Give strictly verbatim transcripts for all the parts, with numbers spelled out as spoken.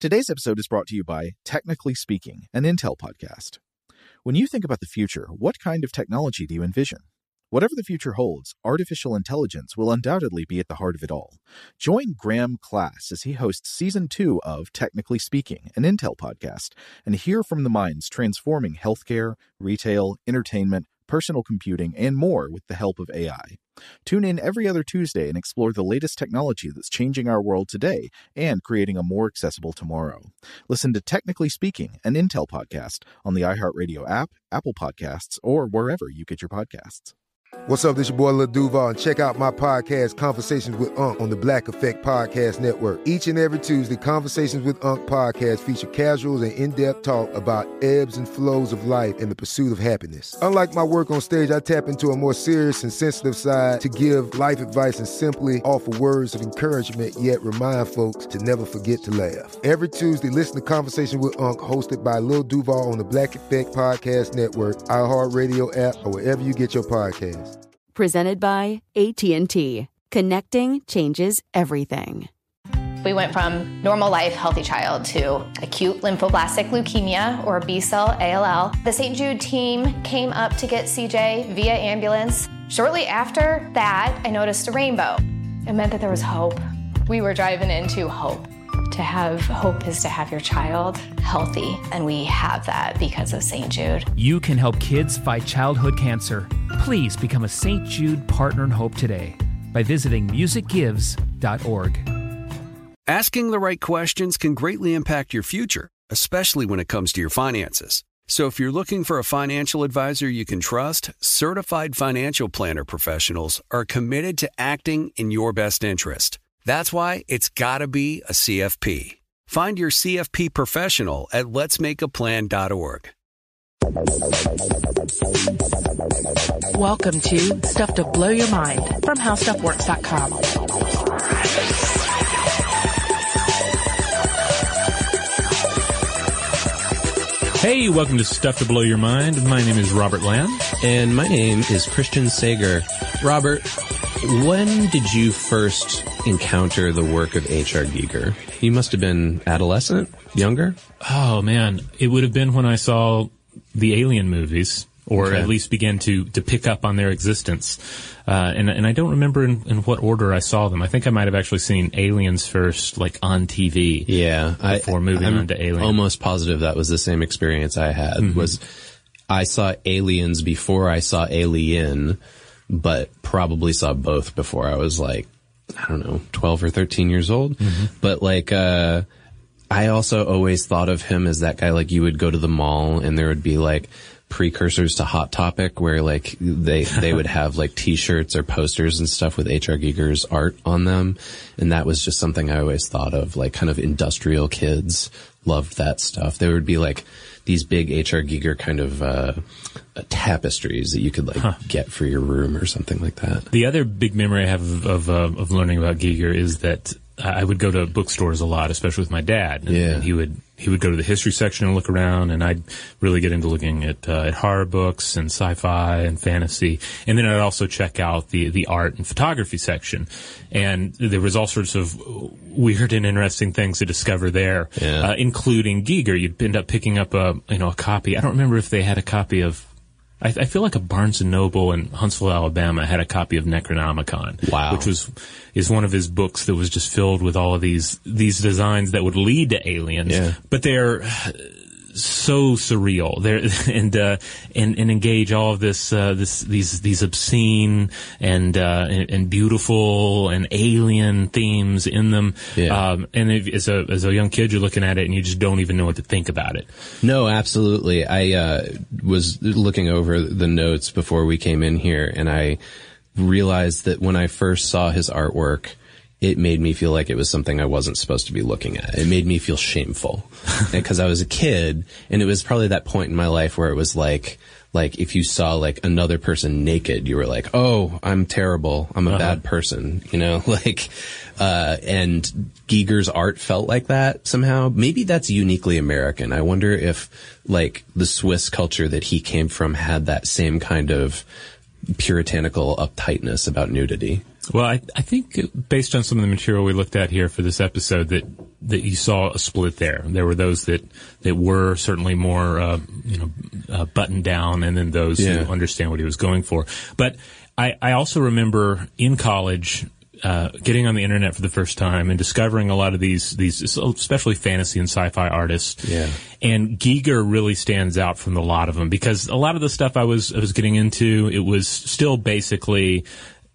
Today's episode is brought to you by Technically Speaking, an Intel podcast. When you think about the future, what kind of technology do you envision? Whatever the future holds, artificial intelligence will undoubtedly be at the heart of it all. Join Graham Class as he hosts Season two of Technically Speaking, an Intel podcast, and hear from the minds transforming healthcare, retail, entertainment, personal computing, and more with the help of A I. Tune in every other Tuesday and explore the latest technology that's changing our world today and creating a more accessible tomorrow. Listen to Technically Speaking, an Intel podcast on the iHeartRadio app, Apple Podcasts, or wherever you get your podcasts. What's up, this your boy Lil Duval, and check out my podcast, Conversations with Unc, on the Black Effect Podcast Network. Each and every Tuesday, Conversations with Unc podcast feature casuals and in-depth talk about ebbs and flows of life and the pursuit of happiness. Unlike my work on stage, I tap into a more serious and sensitive side to give life advice and simply offer words of encouragement, yet remind folks to never forget to laugh. Every Tuesday, listen to Conversations with Unc, hosted by Lil Duval on the Black Effect Podcast Network, iHeartRadio app, or wherever you get your podcasts. Presented by A T and T. Connecting changes everything. We went from normal life, healthy child to acute lymphoblastic leukemia, or B-cell A L L. The Saint Jude team came up to get C J via ambulance. Shortly after that, I noticed a rainbow. It meant that there was hope. We were driving into hope. To have hope is to have your child healthy, and we have that because of Saint Jude. You can help kids fight childhood cancer. Please become a Saint Jude Partner in Hope today by visiting music gives dot org. Asking the right questions can greatly impact your future, especially when it comes to your finances. So if you're looking for a financial advisor you can trust, certified financial planner professionals are committed to acting in your best interest. That's why it's gotta be a C F P. Find your C F P professional at lets make a plan dot org. Welcome to Stuff to Blow Your Mind from how stuff works dot com. Hey, welcome to Stuff to Blow Your Mind. My name is Robert Lamb. And my name is Christian Sager. Robert, when did you first encounter the work of H R. Giger? You must have been adolescent, younger? Oh, man. It would have been when I saw the Alien movies, or okay. at least began to, to pick up on their existence. Uh, and, and I don't remember in, in what order I saw them. I think I might have actually seen Aliens first, like on T V. Yeah. Before I, moving I'm on to Alien. Almost positive that was the same experience I had. Mm-hmm. Was I saw Aliens before I saw Alien, but probably saw both before I was like, I don't know, twelve or thirteen years old. Mm-hmm. But like, uh, I also always thought of him as that guy, like you would go to the mall and there would be like precursors to Hot Topic where like they, they would have like t-shirts or posters and stuff with H R. Giger's art on them. And that was just something I always thought of, like kind of industrial kids loved that stuff. There would be like these big H R. Giger kind of, uh, tapestries that you could like huh. get for your room or something like that. The other big memory I have of, of, uh, of learning about Giger is that I would go to bookstores a lot, especially with my dad. And, yeah. and he would, he would go to the history section and look around, and I'd really get into looking at, uh, at horror books and sci-fi and fantasy. And then I'd also check out the, the art and photography section. And there was all sorts of weird and interesting things to discover there, yeah. uh, including Giger. You'd end up picking up a, you know, a copy. I don't remember if they had a copy of, I, I feel like a Barnes and Noble in Huntsville, Alabama had a copy of Necronomicon. Wow. Which was, is one of his books that was just filled with all of these, these designs that would lead to aliens. Yeah. But they're so surreal. They're, and, uh, and, and engage all of this, uh, this, these, these obscene and, uh, and, and beautiful and alien themes in them. Yeah. Um, and if, as a, as a young kid, you're looking at it and you just don't even know what to think about it. No, absolutely. I, uh, was looking over the notes before we came in here, and I realized that when I first saw his artwork, it made me feel like it was something I wasn't supposed to be looking at. It made me feel shameful because I was a kid, and it was probably that point in my life where it was like, like if you saw like another person naked, you were like, oh, I'm terrible. I'm a uh-huh. bad person, you know, like, uh, and Giger's art felt like that somehow. Maybe that's uniquely American. I wonder if like the Swiss culture that he came from had that same kind of puritanical uptightness about nudity. Well, I, I think based on some of the material we looked at here for this episode that that you saw a split there. There were those that, that were certainly more, uh, you know, uh, buttoned down, and then those Yeah. who understand what he was going for. But I, I also remember in college, uh, getting on the internet for the first time and discovering a lot of these, these, especially fantasy and sci-fi artists. Yeah. And Giger really stands out from the lot of them, because a lot of the stuff I was, I was getting into, it was still basically,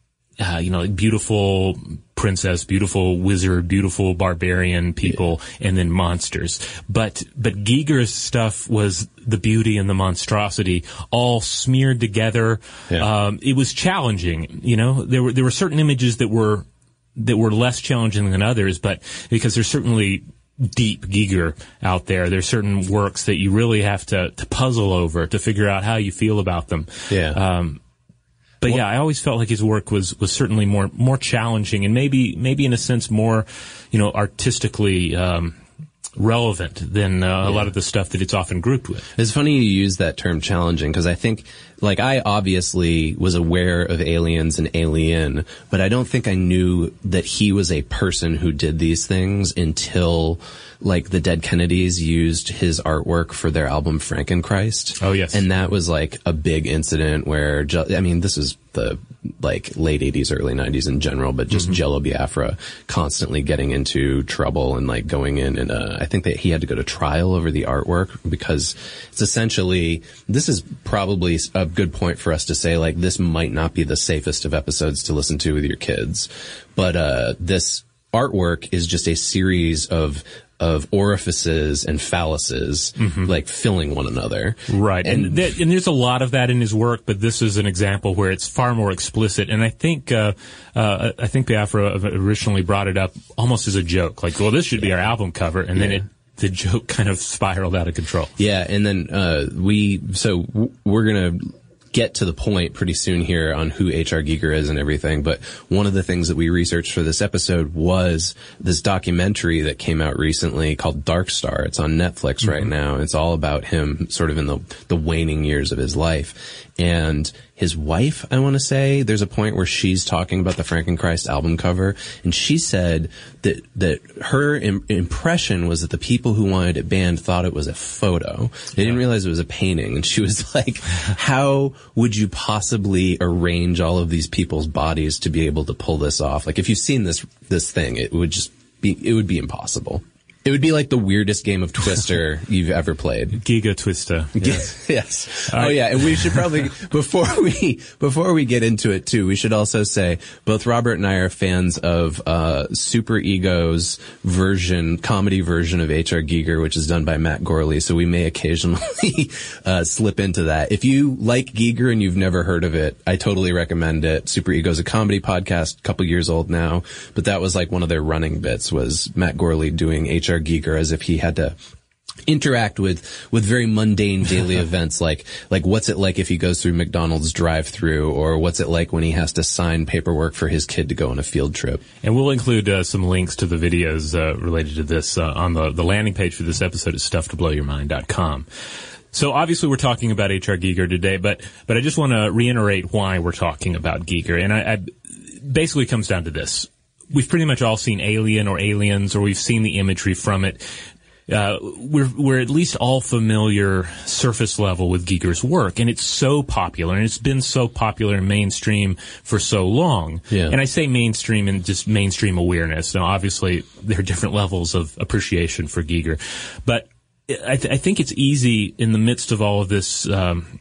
uh, you know, like beautiful princess, beautiful wizard, beautiful barbarian people, yeah. and then monsters. But, but Giger's stuff was the beauty and the monstrosity all smeared together. Yeah. Um, it was challenging, you know, there were, there were certain images that were, that were less challenging than others, but because there's certainly deep Giger out there, there's certain works that you really have to, to puzzle over to figure out how you feel about them. Yeah. Um, But yeah, I always felt like his work was, was certainly more, more challenging, and maybe, maybe in a sense more, you know, artistically, um, relevant than, uh, yeah. a lot of the stuff that it's often grouped with. It's funny you use that term challenging, because I think, like, I obviously was aware of Aliens and Alien, but I don't think I knew that he was a person who did these things until, like, the Dead Kennedys used his artwork for their album Frankenchrist. Oh, yes. And that was, like, a big incident where, I mean, this is the, like, late eighties, early nineties in general, but just mm-hmm. Jello Biafra constantly getting into trouble and, like, going in and, uh, I think that he had to go to trial over the artwork, because it's essentially, this is probably a good point for us to say, like, this might not be the safest of episodes to listen to with your kids, but, uh, this artwork is just a series of of orifices and phalluses, mm-hmm. like, filling one another. Right. And, and, th- and there's a lot of that in his work, but this is an example where it's far more explicit. And I think, uh, uh, I think Biafra originally brought it up almost as a joke. Like, well, this should be our album cover. And yeah. then it, the joke kind of spiraled out of control. Yeah. And then, uh, we, so w- we're gonna get to the point pretty soon here on who H R. Giger is and everything, but one of the things that we researched for this episode was this documentary that came out recently called Dark Star. It's on Netflix mm-hmm. right now. It's all about him sort of in the, the waning years of his life. And his wife, I want to say, there's a point where she's talking about the Frankenchrist album cover, and she said that that her im- impression was that the people who wanted it banned thought it was a photo. They yeah. didn't realize it was a painting. And she was like, how would you possibly arrange all of these people's bodies to be able to pull this off? Like, if you've seen this this thing, it would just be, it would be impossible. It would be like the weirdest game of Twister you've ever played. Giga Twister. Yes. yes. Oh yeah, and we should probably before we before we get into it too, we should also say both Robert and I are fans of uh Super Ego's version, comedy version of H R. Giger, which is done by Matt Gorley, so we may occasionally uh slip into that. If you like Giger and you've never heard of it, I totally recommend it. Super Ego's a comedy podcast, a couple years old now, but that was like one of their running bits, was Matt Gorley doing H R. Giger as if he had to interact with with very mundane daily events, like like what's it like if he goes through McDonald's drive-through, or what's it like when he has to sign paperwork for his kid to go on a field trip. And we'll include uh, some links to the videos uh, related to this uh, on the the landing page for this episode at stuff to blow your mind dot com. So obviously we're talking about H R. Giger today, but but I just want to reiterate why we're talking about Giger, and I, I basically it comes down to this. We've pretty much all seen Alien or Aliens, or we've seen the imagery from it. Uh, we're, we're at least all familiar surface level with Giger's work, and it's so popular, and it's been so popular in mainstream for so long. Yeah. And I say mainstream in just mainstream awareness. Now, obviously, there are different levels of appreciation for Giger, but I, th- I think it's easy in the midst of all of this, um,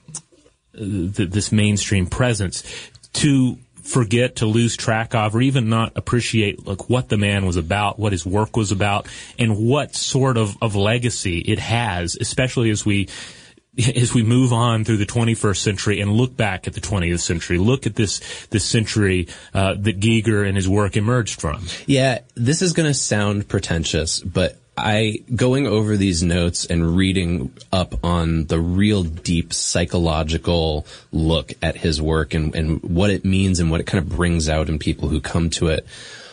th- this mainstream presence to forget, to lose track of, or even not appreciate like what the man was about, what his work was about, and what sort of, of legacy it has, especially as we as we move on through the twenty-first century and look back at the twentieth century. Look at this this century uh, that Giger and his work emerged from. Yeah, this is going to sound pretentious, but I, going over these notes and reading up on the real deep psychological look at his work and, and what it means and what it kind of brings out in people who come to it,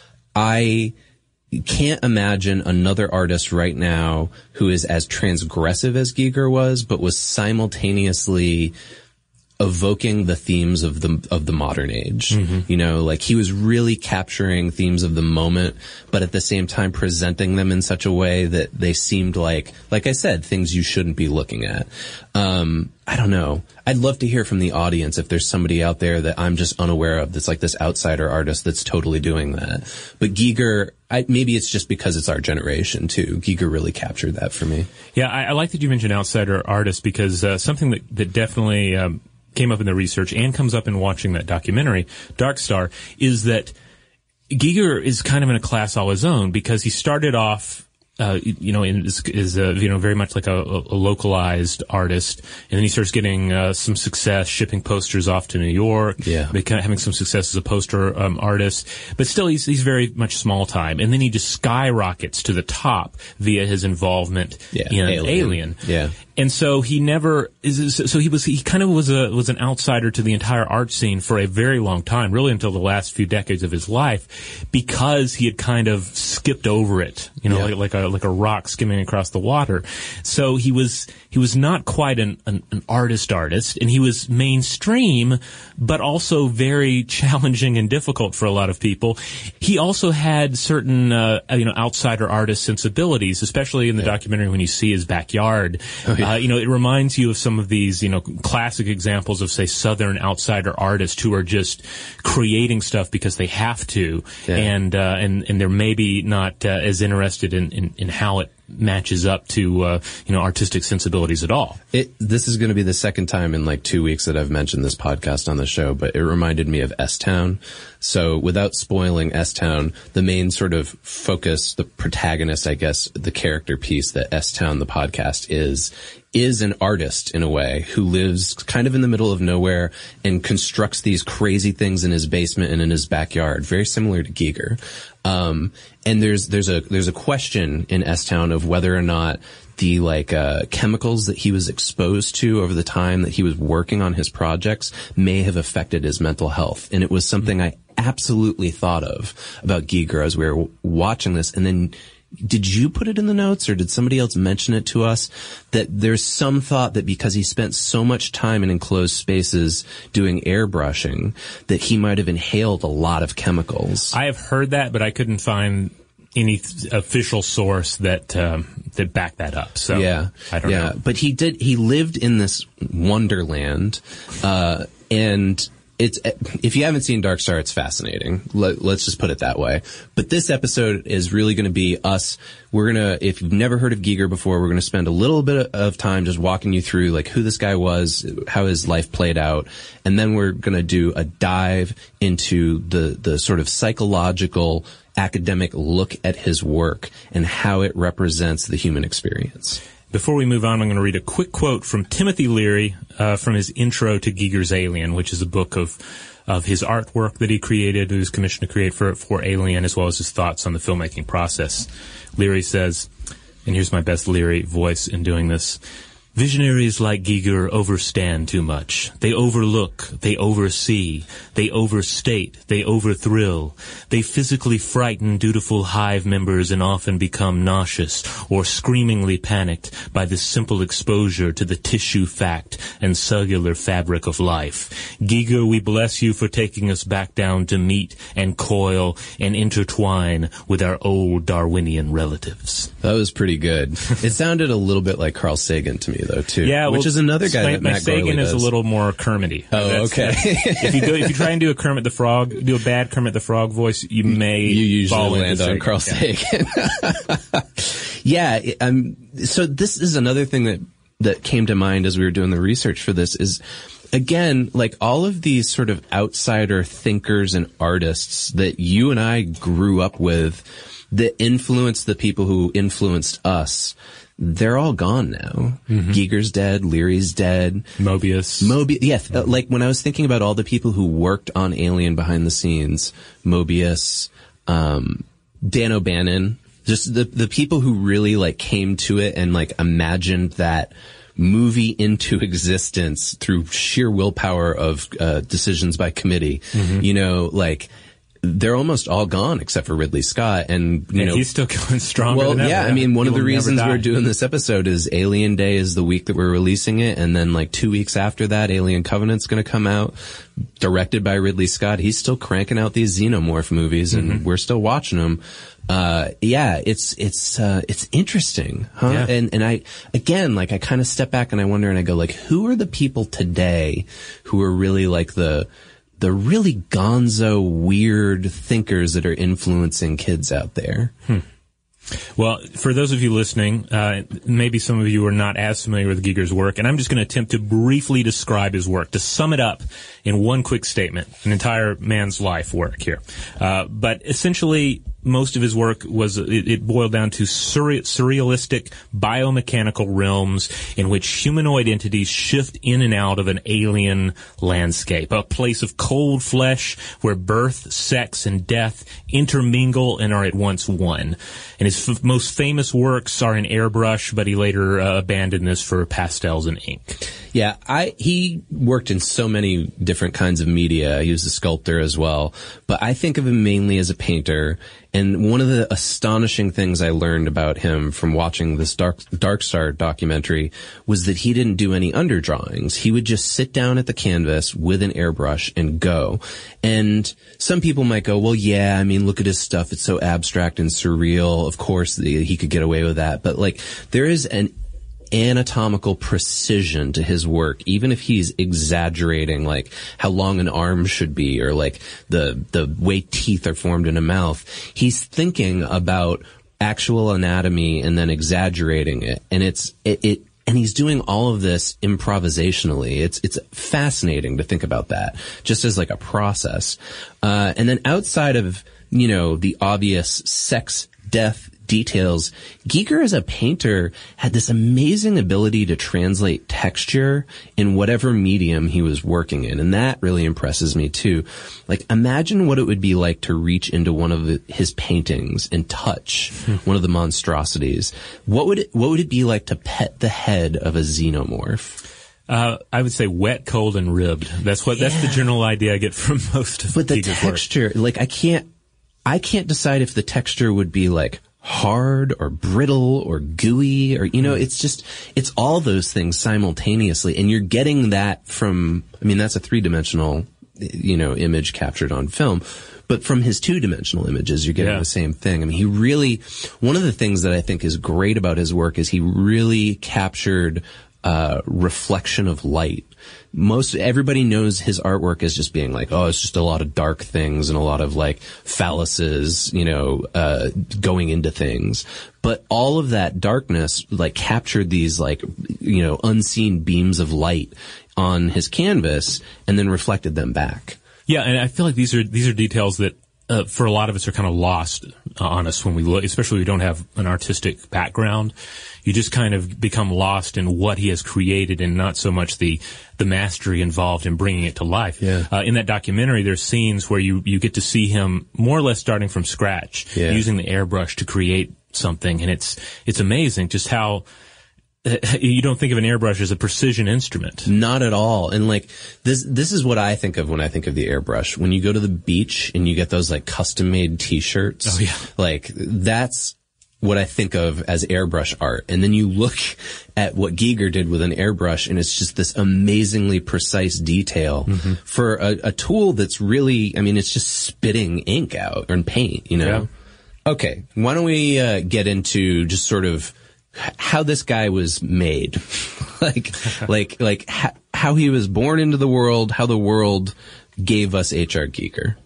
I can't imagine another artist right now who is as transgressive as Giger was, but was simultaneously evoking the themes of the of the modern age. Mm-hmm. You know, like he was really capturing themes of the moment, but at the same time presenting them in such a way that they seemed like, like I said, things you shouldn't be looking at. Um, I don't know. I'd love to hear from the audience if there's somebody out there that I'm just unaware of that's like this outsider artist that's totally doing that. But Giger, I, maybe it's just because it's our generation too. Giger really captured that for me. Yeah, I, I like that you mentioned outsider artist because uh, something that, that definitely um, came up in the research and comes up in watching that documentary, Dark Star, is that Giger is kind of in a class all his own because he started off Uh, you know, is, is uh, you know, very much like a, a localized artist, and then he starts getting uh, some success shipping posters off to New York. Yeah, kind of having some success as a poster um, artist, but still, he's he's very much small time. And then he just skyrockets to the top via his involvement yeah, in Alien. Alien. Yeah. And so he never is. So he was. He kind of was a was an outsider to the entire art scene for a very long time, really until the last few decades of his life, because he had kind of skipped over it. You know, yeah. like, like a like a rock skimming across the water. So he was he was not quite an, an an artist artist, and he was mainstream, but also very challenging and difficult for a lot of people. He also had certain uh, you know outsider artist sensibilities, especially in the yeah. documentary when you see his backyard. Oh, yeah. Uh, you know, it reminds you of some of these, you know, classic examples of, say, Southern outsider artists who are just creating stuff because they have to, yeah. and uh, and and they're maybe not uh, as interested in, in, in how it matches up to uh, you know artistic sensibilities at all. It, this is going to be the second time in like two weeks that I've mentioned this podcast on the show, but it reminded me of S-Town. So without spoiling S-Town, the main sort of focus, the protagonist, I guess, the character piece that S-Town, the podcast, is, is an artist in a way who lives kind of in the middle of nowhere and constructs these crazy things in his basement and in his backyard, very similar to Giger. Um, and there's, there's a, there's a question in S-Town of whether or not the like uh chemicals that he was exposed to over the time that he was working on his projects may have affected his mental health. And it was something I absolutely thought of about Giger as we were watching this. And then did you put it in the notes, or did somebody else mention it to us, that there's some thought that because he spent so much time in enclosed spaces doing airbrushing that he might have inhaled a lot of chemicals? I have heard that, but I couldn't find any th- official source that um, that backed that up. So yeah, I don't yeah. know. But he did. He lived in this wonderland, uh, and it's. If you haven't seen Dark Star, it's fascinating. Let, let's just put it that way. But this episode is really going to be us. We're gonna. If you've never heard of Giger before, we're going to spend a little bit of time just walking you through like who this guy was, how his life played out, and then we're going to do a dive into the the sort of psychological, academic look at his work and how it represents the human experience. Before we move on, I'm going to read a quick quote from Timothy Leary uh, from his intro to Giger's Alien, which is a book of of his artwork that he created, he was commissioned to create for, for Alien, as well as his thoughts on the filmmaking process. Leary says, and here's my best Leary voice in doing this, "Visionaries like Giger overstand too much. They overlook, they oversee, they overstate, they overthrill. They physically frighten dutiful hive members and often become nauseous or screamingly panicked by the simple exposure to the tissue fact and cellular fabric of life. Giger, we bless you for taking us back down to meet and coil and intertwine with our old Darwinian relatives." That was pretty good. It sounded a little bit like Carl Sagan to me, though, too. Yeah, which well, is another guy my, that my Matt Sagan Gorley is does. a little more Kermity. Oh, That's, okay. uh, if you go, if you try and do a Kermit the Frog, do a bad Kermit the Frog voice, you may you usually fall land into on Carl Sagan. Yeah, yeah um, so this is another thing that that came to mind as we were doing the research for this is, again, like all of these sort of outsider thinkers and artists that you and I grew up with that influenced the people who influenced us, they're all gone now. Mm-hmm. Giger's dead. Leary's dead. Mobius. Mobius. Yeah. Mm-hmm. Uh, like when I was thinking about all the people who worked on Alien behind the scenes, Mobius, um, Dan O'Bannon, just the, the people who really like came to it and like imagined that movie into existence through sheer willpower of, uh, decisions by committee, mm-hmm. you know, like, they're almost all gone except for Ridley Scott. And, you and know, he's still going stronger well, than ever. yeah, I mean, one He of the will never reasons die. we're doing this episode is Alien Day is the week that we're releasing it. And then like two weeks after that, Alien Covenant's going to come out, directed by Ridley Scott. He's still cranking out these Xenomorph movies, and mm-hmm. we're still watching them. Uh, yeah, it's, it's, uh, it's interesting, huh? Yeah. And, and I, again, like I kind of step back and I wonder and I go like, who are the people today who are really like the, the really gonzo, weird thinkers that are influencing kids out there? Hmm. Well, for those of you listening, uh, maybe some of you are not as familiar with Giger's work, and I'm just going to attempt to briefly describe his work, to sum it up in one quick statement, an entire man's life work here. Uh, but essentially, most of his work was, it, it boiled down to surre- surrealistic biomechanical realms in which humanoid entities shift in and out of an alien landscape, a place of cold flesh where birth, sex, and death intermingle and are at once one. And his f- most famous works are in airbrush, but he later uh, abandoned this for pastels and ink. Yeah, I he worked in so many different kinds of media. He was a sculptor as well, but I think of him mainly as a painter. And one of the astonishing things I learned about him from watching this Dark Dark Star documentary was that he didn't do any underdrawings. He would just sit down at the canvas with an airbrush and go. And some people might go, well, yeah, I mean, look at his stuff. It's so abstract and surreal. Of course, the, he could get away with that. But like, there is an anatomical precision to his work, even if he's exaggerating like how long an arm should be or like the the way teeth are formed in a mouth. He's thinking about actual anatomy and then exaggerating it, and it's it, it and he's doing all of this improvisationally. It's it's fascinating to think about that just as like a process. Uh, and then outside of, you know, the obvious sex, death details, Giger as a painter had this amazing ability to translate texture in whatever medium he was working in, and that really impresses me too. Like, imagine what it would be like to reach into one of the, his paintings and touch one of the monstrosities. What would it, what would it be like to pet the head of a xenomorph? Uh, I would say wet, cold, and ribbed. That's what, yeah. That's the general idea I get from most of But the Giger's texture, work. like I can't, I can't decide if the texture would be like hard or brittle or gooey or, you know, it's just, it's all those things simultaneously. And you're getting that from, I mean, that's a three-dimensional, you know, image captured on film. But from his two-dimensional images, you're getting yeah. the same thing. I mean, he really, one of the things that I think is great about his work is he really captured uh reflection of light. Most everybody knows his artwork as just being like, oh, it's just a lot of dark things and a lot of like phalluses, you know, uh going into things. But all of that darkness like captured these like, you know, unseen beams of light on his canvas and then reflected them back. Yeah, and I feel like these are these are details that uh, for a lot of us are kind of lost uh, on us when we look, especially if we don't have an artistic background. You just kind of become lost in what he has created and not so much the the mastery involved in bringing it to life. Yeah. Uh, in that documentary, there's scenes where you, you get to see him more or less starting from scratch, yeah. using the airbrush to create something. And it's it's amazing just how uh, you don't think of an airbrush as a precision instrument. Not at all. And like this this is what I think of when I think of the airbrush. When you go to the beach and you get those like custom-made t-shirts. Oh, yeah. Like that's what I think of as airbrush art. And then you look at what Giger did with an airbrush, and it's just this amazingly precise detail mm-hmm. for a, a tool that's really, I mean, it's just spitting ink out and paint, you know? Yeah. Okay, why don't we uh, get into just sort of how this guy was made, like, like, like ha- how he was born into the world, how the world gave us H R. Giger.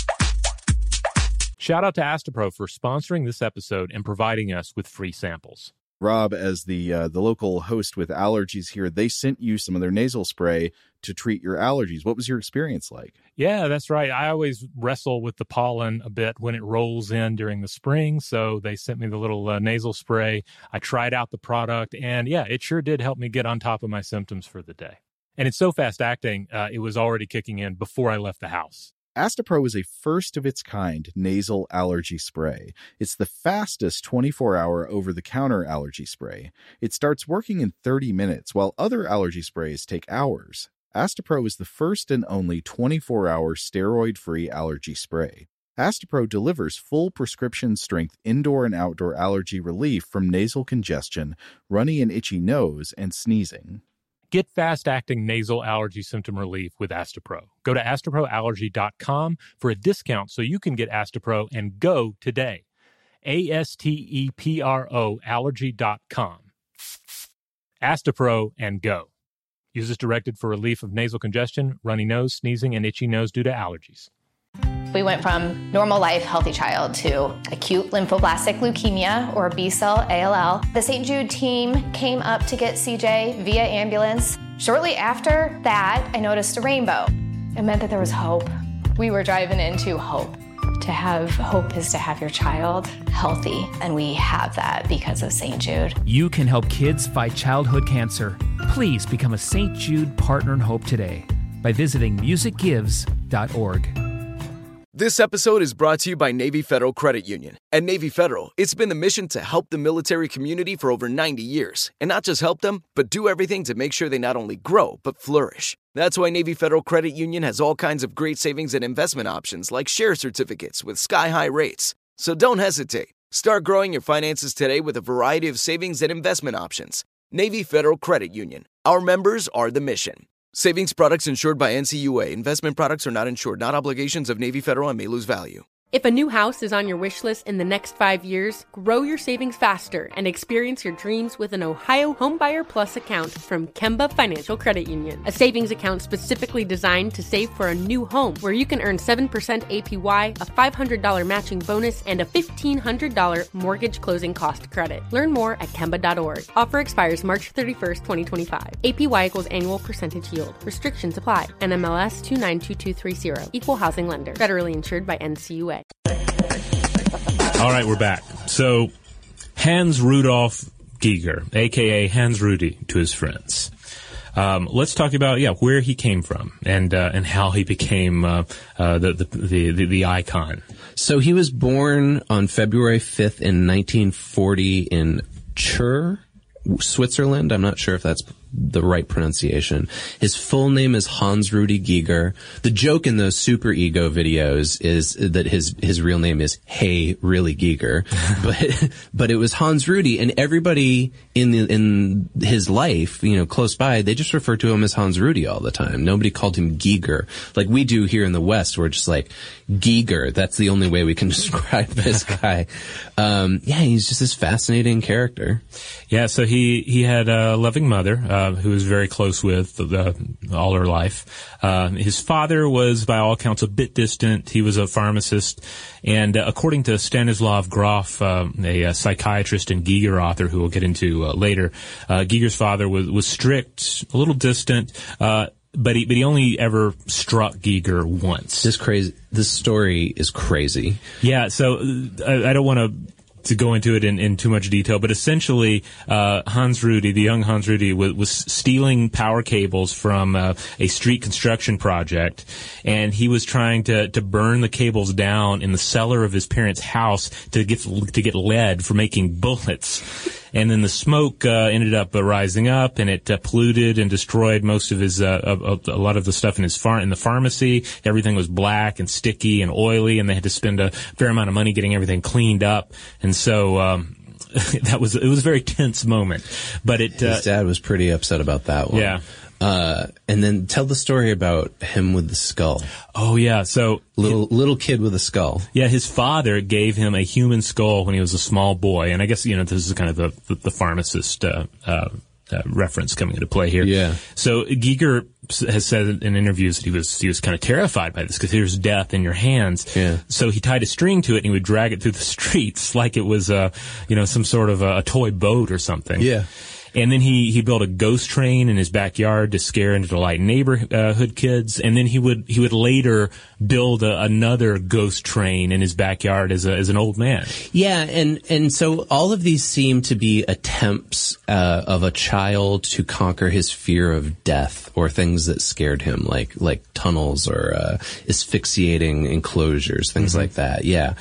Shout out to Astepro for sponsoring this episode and providing us with free samples. Rob, as the uh, the local host with allergies here, they sent you some of their nasal spray to treat your allergies. What was your experience like? Yeah, that's right. I always wrestle with the pollen a bit when it rolls in during the spring, so they sent me the little uh, nasal spray. I tried out the product, and yeah, it sure did help me get on top of my symptoms for the day. And it's so fast acting, uh, it was already kicking in before I left the house. Astepro is a first-of-its-kind nasal allergy spray. It's the fastest twenty-four hour over-the-counter allergy spray. It starts working in thirty minutes, while other allergy sprays take hours. Astepro is the first and only twenty-four hour steroid-free allergy spray. Astepro delivers full prescription-strength indoor and outdoor allergy relief from nasal congestion, runny and itchy nose, and sneezing. Get fast-acting nasal allergy symptom relief with Astepro. Go to astepro allergy dot com for a discount so you can get Astepro and go today. A S T E P R O allergy dot com. Astepro and go. Use as directed for relief of nasal congestion, runny nose, sneezing, and itchy nose due to allergies. We went from normal life, healthy child to acute lymphoblastic leukemia, or B-cell A L L. The Saint Jude team came up to get C J via ambulance. Shortly after that, I noticed a rainbow. It meant that there was hope. We were driving into hope. To have hope is to have your child healthy, and we have that because of Saint Jude. You can help kids fight childhood cancer. Please become a Saint Jude Partner in Hope today by visiting music gives dot org. This episode is brought to you by Navy Federal Credit Union. At Navy Federal, it's been the mission to help the military community for over ninety years. And not just help them, but do everything to make sure they not only grow, but flourish. That's why Navy Federal Credit Union has all kinds of great savings and investment options like share certificates with sky-high rates. So don't hesitate. Start growing your finances today with a variety of savings and investment options. Navy Federal Credit Union. Our members are the mission. Savings products insured by N C U A. Investment products are not insured, not obligations of Navy Federal and may lose value. If a new house is on your wish list in the next five years, grow your savings faster and experience your dreams with an Ohio Homebuyer Plus account from Kemba Financial Credit Union. A savings account specifically designed to save for a new home, where you can earn seven percent A P Y, a five hundred dollars matching bonus, and a fifteen hundred dollars mortgage closing cost credit. Learn more at kemba dot org. Offer expires March thirty-first, twenty twenty-five. A P Y equals annual percentage yield. Restrictions apply. N M L S two nine two two three zero. Equal housing lender. Federally insured by N C U A. All right, we're back. So, Hans Rudolf Giger, a k a. Hans Rudy to his friends. Um, let's talk about, yeah, where he came from and uh, and how he became uh, uh, the, the, the, the, the icon. So he was born on February fifth in nineteen forty in Chur, Switzerland. I'm not sure if that's the right pronunciation. His full name is Hans Rudy Giger. The joke in those Super Ego videos is that his his real name is Hey Really Giger, but but it was Hans Rudy, and everybody in the, in his life, you know, close by, they just refer to him as Hans Rudy all the time. Nobody called him Giger like we do here in the West. We're just like Giger. That's the only way we can describe this guy. Um, yeah, he's just this fascinating character. Yeah, so he he had a loving mother. Uh, Uh, who was very close with uh, all her life. Uh, his father was, by all accounts, a bit distant. He was a pharmacist. And uh, according to Stanislav Grof, uh, a, a psychiatrist and Giger author who we'll get into uh, later, uh, Giger's father was, was strict, a little distant, uh, but he, but he only ever struck Giger once. This crazy, this story is crazy. Yeah, so uh, I, I don't want to to go into it in, in too much detail, but essentially, uh, Hans Rudy, the young Hans Rudy, was, was stealing power cables from uh, a street construction project, and he was trying to, to burn the cables down in the cellar of his parents' house to get to get lead for making bullets. And then the smoke uh, ended up uh, rising up, and it uh, polluted and destroyed most of his uh, a, a lot of the stuff in his far in the pharmacy. Everything was black and sticky and oily, and they had to spend a fair amount of money getting everything cleaned up. And so um, that was it was a very tense moment. But it his uh, dad was pretty upset about that one. Yeah. Uh, and then tell the story about him with the skull. Oh yeah, so little little kid with a skull. Yeah, his father gave him a human skull when he was a small boy, and I guess you know this is kind of the the, the pharmacist uh, uh, uh, reference coming into play here. Yeah. So Giger has said in interviews that he was he was kind of terrified by this because there's death in your hands. Yeah. So he tied a string to it and he would drag it through the streets like it was uh you know some sort of a, a toy boat or something. Yeah. And then he, he built a ghost train in his backyard to scare and delight neighborhood kids. And then he would he would later build a, another ghost train in his backyard as a, as an old man. Yeah, and and so all of these seem to be attempts uh, of a child to conquer his fear of death or things that scared him, like like tunnels or uh, asphyxiating enclosures, things mm-hmm. like that. Yeah.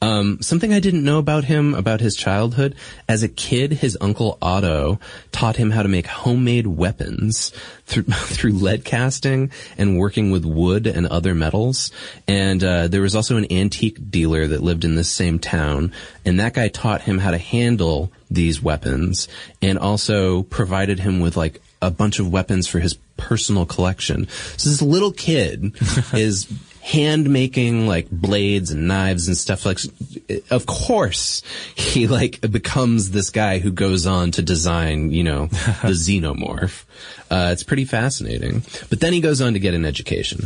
Um, something I didn't know about him, about his childhood, as a kid, his uncle Otto taught him how to make homemade weapons through, through lead casting and working with wood and other metals. And, uh, there was also an antique dealer that lived in this same town, and that guy taught him how to handle these weapons and also provided him with like a bunch of weapons for his personal collection. So this little kid is hand making like blades and knives and stuff. Like, of course he like becomes this guy who goes on to design, you know, the xenomorph. Uh, it's pretty fascinating. But then he goes on to get an education.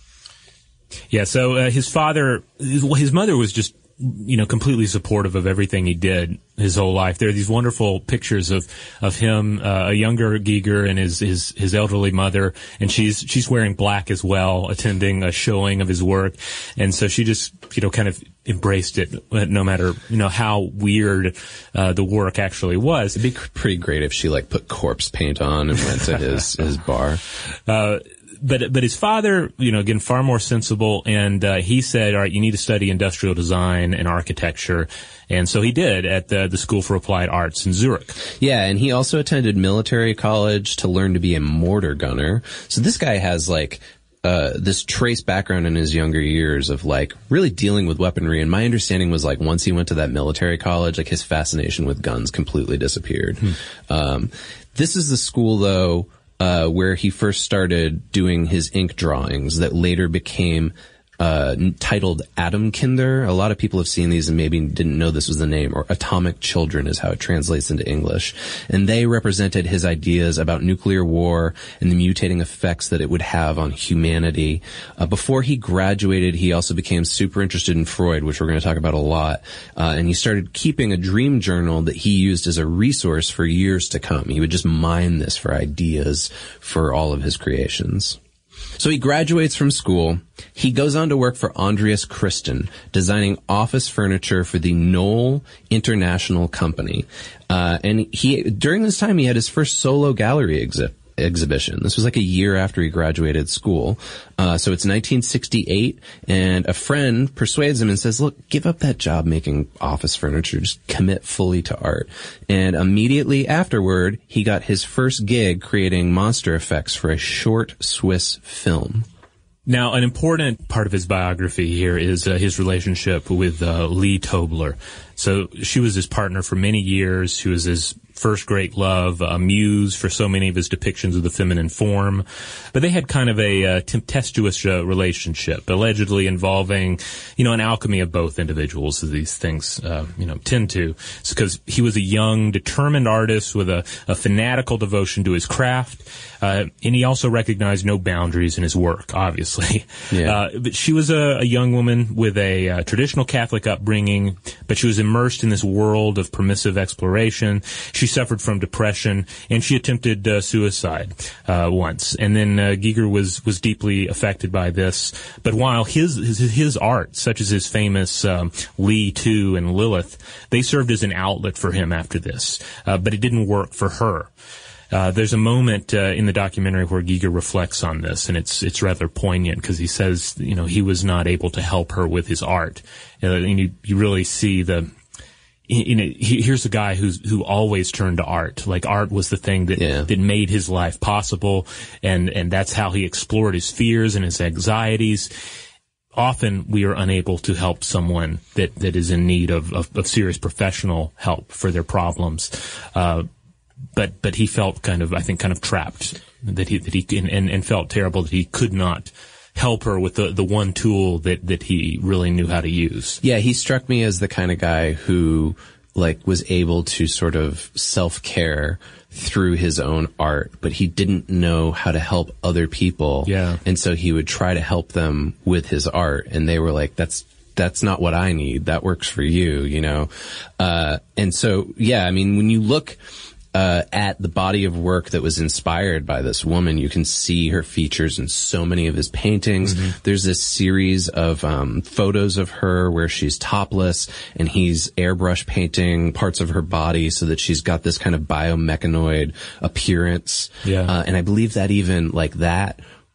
Yeah. So uh, his father, his, his mother was just, you know, completely supportive of everything he did his whole life. There are these wonderful pictures of, of him, uh, a younger Giger and his, his, his elderly mother. And she's, she's wearing black as well, attending a showing of his work. And so she just, you know, kind of embraced it, no matter, you know, how weird, uh, the work actually was. It'd be pretty great if she like put corpse paint on and went to his, his bar. Uh, But but his father, you know, again, far more sensible, and uh, he said, all right, you need to study industrial design and architecture. And so he did at the, the School for Applied Arts in Zurich. Yeah, and he also attended military college to learn to be a mortar gunner. So this guy has, like, uh this trace background in his younger years of, like, really dealing with weaponry. And my understanding was, like, once he went to that military college, like, his fascination with guns completely disappeared. Hmm. Um, this is the school, though, Uh, where he first started doing his ink drawings that later became uh titled Atomkinder. A lot of people have seen these and maybe didn't know this was the name, or Atomic Children is how it translates into English. And they represented his ideas about nuclear war and the mutating effects that it would have on humanity. Uh, before he graduated, he also became super interested in Freud, which we're going to talk about a lot. Uh, and he started keeping a dream journal that he used as a resource for years to come. He would just mine this for ideas for all of his creations. So he graduates from school. He goes on to work for Andreas Christen, designing office furniture for the Knoll International Company. Uh, and he, during this time, he had his first solo gallery exhibit. exhibition. This was like a year after he graduated school. Uh, so it's nineteen sixty-eight, and a friend persuades him and says, look, give up that job making office furniture. Just commit fully to art. And immediately afterward, he got his first gig creating monster effects for a short Swiss film. Now, an important part of his biography here is uh, his relationship with uh, Lee Tobler. So she was his partner for many years. She was his first great love, a muse for so many of his depictions of the feminine form. But they had kind of a uh, tempestuous uh, relationship, allegedly involving, you know, an alchemy of both individuals, as these things, uh, you know, tend to. It's because he was a young, determined artist with a, a fanatical devotion to his craft. Uh, and he also recognized no boundaries in his work, obviously. Yeah. Uh, but she was a, a young woman with a uh, traditional Catholic upbringing, but she was immersed in this world of permissive exploration. She suffered from depression, and she attempted uh, suicide uh, once. And then uh, Giger was was deeply affected by this. But while his his, his art, such as his famous um, Lee two and Lilith, they served as an outlet for him after this. Uh, but it didn't work for her. Uh, there's a moment uh, in the documentary where Giger reflects on this, and it's it's rather poignant because he says, you know, he was not able to help her with his art. Uh, and you, you really see the, you know, he, here's a guy who's who always turned to art. Like, art was the thing that yeah. that made his life possible, and and that's how he explored his fears and his anxieties. Often we are unable to help someone that, that is in need of, of, of serious professional help for their problems. Uh, But but he felt kind of, I think, kind of trapped, that he that he and, and felt terrible that he could not help her with the, the one tool that, that he really knew how to use. Yeah, he struck me as the kind of guy who, like, was able to sort of self-care through his own art, but he didn't know how to help other people. Yeah. And so he would try to help them with his art, and they were like, that's that's not what I need. That works for you, you know? Uh, and so, yeah, I mean, when you look Uh, at the body of work that was inspired by this woman, you can see her features in so many of his paintings. Mm-hmm. There's this series of um, photos of her where she's topless, and he's airbrush painting parts of her body so that she's got this kind of biomechanoid appearance. Yeah. Uh, and I believe that even like that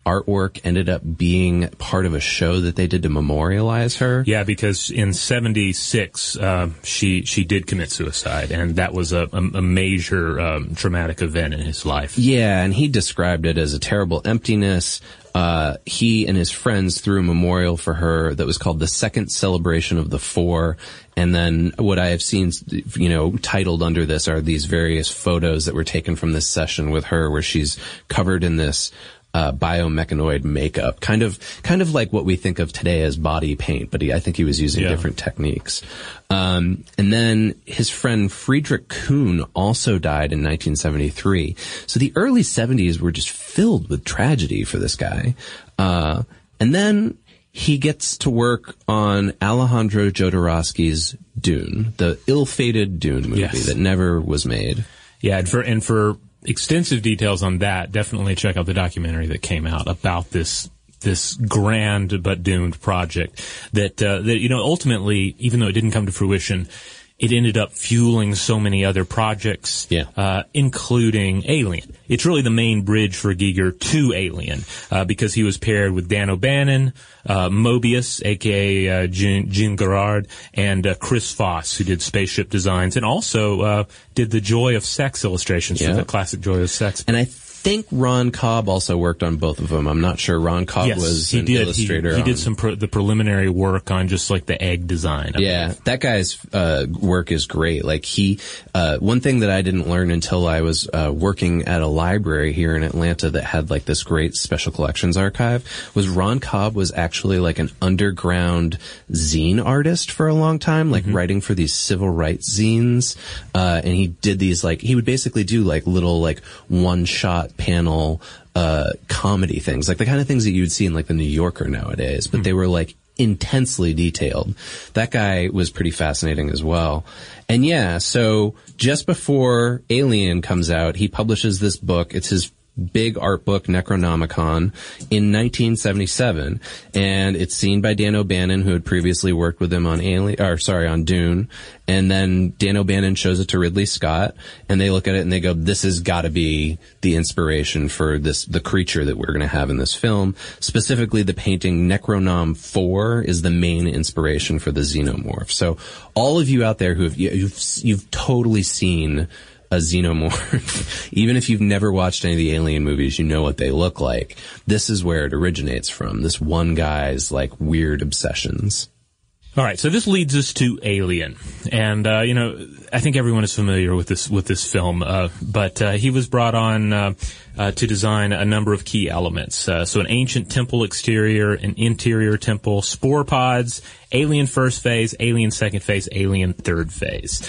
artwork ended up being part of a show that they did to memorialize her. Yeah, because in seventy-six, uh, she she did commit suicide, and that was a, a, a major um, traumatic event in his life. Yeah, and he described it as a terrible emptiness. Uh, he and his friends threw a memorial for her that was called the Second Celebration of the Four. And then what I have seen, you know, titled under this are these various photos that were taken from this session with her where she's covered in this Uh, biomechanoid makeup, kind of, kind of like what we think of today as body paint, but he, I think he was using yeah. different techniques. Um, and then his friend Friedrich Kuhn also died in nineteen seventy-three. So the early seventies were just filled with tragedy for this guy. Uh, and then he gets to work on Alejandro Jodorowsky's Dune, the ill-fated Dune movie yes. that never was made. Yeah, and for, and for, extensive details on that, definitely check out the documentary that came out about this this grand but doomed project that uh, that you know ultimately, even though it didn't come to fruition, it ended up fueling so many other projects, yeah. uh, including Alien. It's really the main bridge for Giger to Alien, uh, because he was paired with Dan O'Bannon, uh, Mobius, aka uh, Jean, Jean Girard, and uh, Chris Foss, who did spaceship designs, and also uh, did the Joy of Sex illustrations yeah. for the classic Joy of Sex. And I think Ron Cobb also worked on both of them. I'm not sure. Ron Cobb yes, was he an did. illustrator. He, he on, did some pre- the preliminary work on just like the egg design. I yeah, believe. that guy's uh, work is great. Like he, uh, one thing that I didn't learn until I was uh, working at a library here in Atlanta that had like this great special collections archive was Ron Cobb was actually like an underground zine artist for a long time, like mm-hmm. writing for these civil rights zines. Uh, and he did these like, he would basically do like little like one shot panel uh comedy things, like the kind of things that you would see in like the New Yorker nowadays, but mm. they were like intensely detailed. That guy was pretty fascinating as well. And yeah, so just before Alien comes out, he publishes this book. It's his big art book, Necronomicon, in nineteen seventy-seven, and it's seen by Dan O'Bannon, who had previously worked with him on Alien, or sorry, on Dune, and then Dan O'Bannon shows it to Ridley Scott, and they look at it and they go, this has got to be the inspiration for this, the creature that we're going to have in this film. Specifically, the painting Necronom four is the main inspiration for the xenomorph. So all of you out there who have, you've, you've totally seen a xenomorph, even if you've never watched any of the Alien movies, you know what they look like. This is where it originates from, this one guy's like weird obsessions. All right, so this leads us to Alien, and uh, you know, I think everyone is familiar with this with this film. Uh, but uh, he was brought on uh, uh, to design a number of key elements. Uh, so, an ancient temple exterior, an interior temple, spore pods, Alien first phase, Alien second phase, Alien third phase.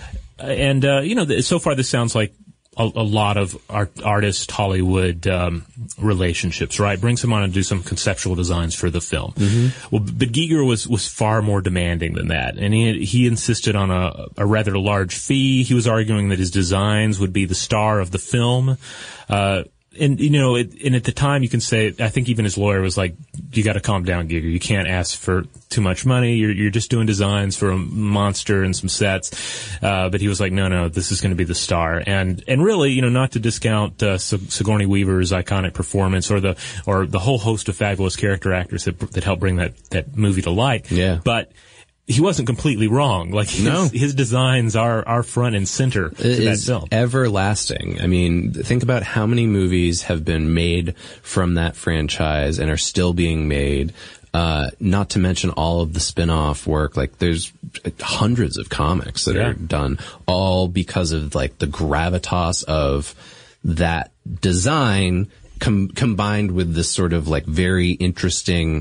And, uh, you know, so far this sounds like a, a lot of art, artist Hollywood um, relationships, right? Bring someone and do some conceptual designs for the film. Mm-hmm. Well, but Giger was, was far more demanding than that. And he, he insisted on a, a rather large fee. He was arguing that his designs would be the star of the film. Uh, And, you know, it, and at the time you can say, I think even his lawyer was like, you got to calm down, Giger. You can't ask for too much money. You're, you're just doing designs for a monster and some sets. Uh, but he was like, no, no, this is going to be the star. And, and really, you know, not to discount, uh, Sigourney Weaver's iconic performance or the, or the whole host of fabulous character actors that, that helped bring that, that movie to light. Yeah. But, he wasn't completely wrong. Like his, no. his designs are, are front and center to it that is film. Everlasting. I mean, think about how many movies have been made from that franchise and are still being made. Uh, not to mention all of the spin-off work. Like there's hundreds of comics that yeah. are done all because of like the gravitas of that design com- combined with this sort of like very interesting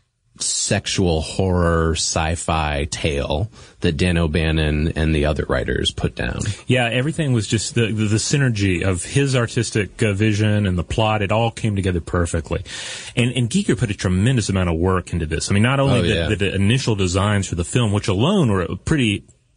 sexual horror sci-fi tale that Dan O'Bannon and the other writers put down. Yeah, everything was just the the, the synergy of his artistic uh, vision and the plot. It all came together perfectly. And and Giger put a tremendous amount of work into this. I mean, not only oh, the, yeah. the, the initial designs for the film, which alone were pretty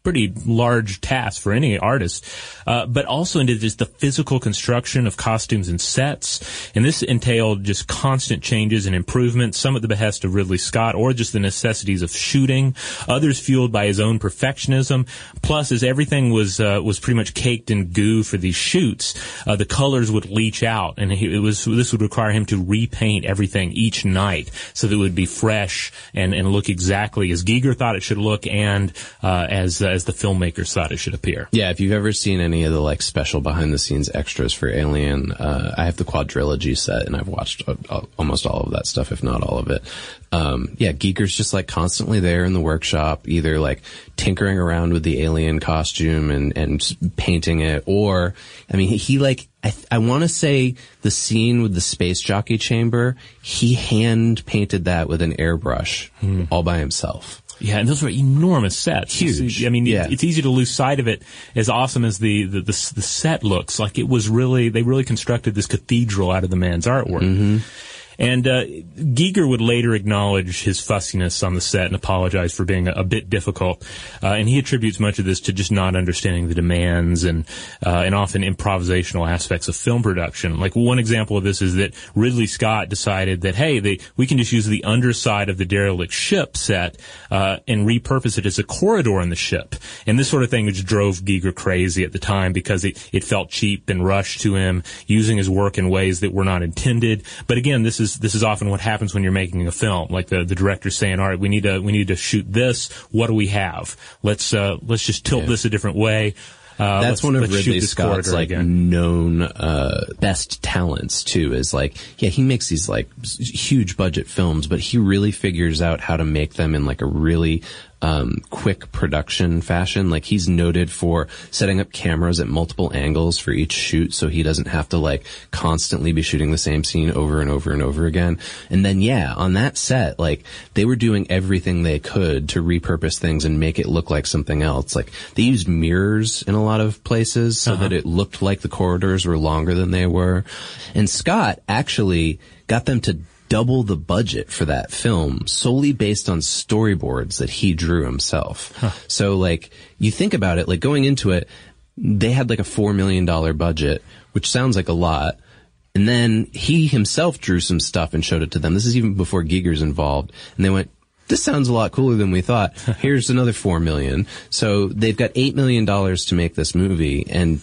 pretty large task for any artist, uh, but also into just the physical construction of costumes and sets. And this entailed just constant changes and improvements, some at the behest of Ridley Scott or just the necessities of shooting, others fueled by his own perfectionism. Plus, as everything was uh, was pretty much caked in goo for these shoots, uh, the colors would leach out, and he, it was this would require him to repaint everything each night so that it would be fresh and, and look exactly as Giger thought it should look and uh, as uh, as the filmmakers thought it should appear. Yeah, if you've ever seen any of the like special behind the scenes extras for Alien, uh, I have the quadrilogy set and I've watched uh, almost all of that stuff, if not all of it. Um, yeah, Giger's just like constantly there in the workshop, either like tinkering around with the alien costume and, and painting it, or, I mean, he, he like, I, th- I want to say the scene with the space jockey chamber, he hand painted that with an airbrush hmm. all by himself. Yeah, and those were enormous sets. Huge. I mean, yeah. it's easy to lose sight of it. As awesome as the, the, the, the set looks, like it was really, they really constructed this cathedral out of the man's artwork. Mm-hmm. And uh, Giger would later acknowledge his fussiness on the set and apologize for being a, a bit difficult. Uh, and he attributes much of this to just not understanding the demands and uh, and often improvisational aspects of film production. Like one example of this is that Ridley Scott decided that, hey, they, we can just use the underside of the derelict ship set uh, and repurpose it as a corridor in the ship. And this sort of thing which drove Giger crazy at the time because it, it felt cheap and rushed to him, using his work in ways that were not intended. But again, this is This is often what happens when you're making a film. Like the, the director's saying, all right, we need to, we need to shoot this. What do we have? Let's, uh, let's just tilt yeah. this a different way. Uh, That's one of Ridley Scott's like again. known, uh, best talents too, is like, yeah, he makes these like huge budget films, but he really figures out how to make them in like a really, Um, quick production fashion. Like he's noted for setting up cameras at multiple angles for each shoot so he doesn't have to like constantly be shooting the same scene over and over and over again. And then yeah, on that set, like they were doing everything they could to repurpose things and make it look like something else. Like they used mirrors in a lot of places so uh-huh. that it looked like the corridors were longer than they were. And Scott actually got them to double the budget for that film solely based on storyboards that he drew himself. Huh. So like you think about it, like going into it, they had like a four million dollars budget, which sounds like a lot. And then he himself drew some stuff and showed it to them. This is even before Giger's involved. And they went, this sounds a lot cooler than we thought. Here's another four million dollars. So they've got eight million dollars to make this movie, and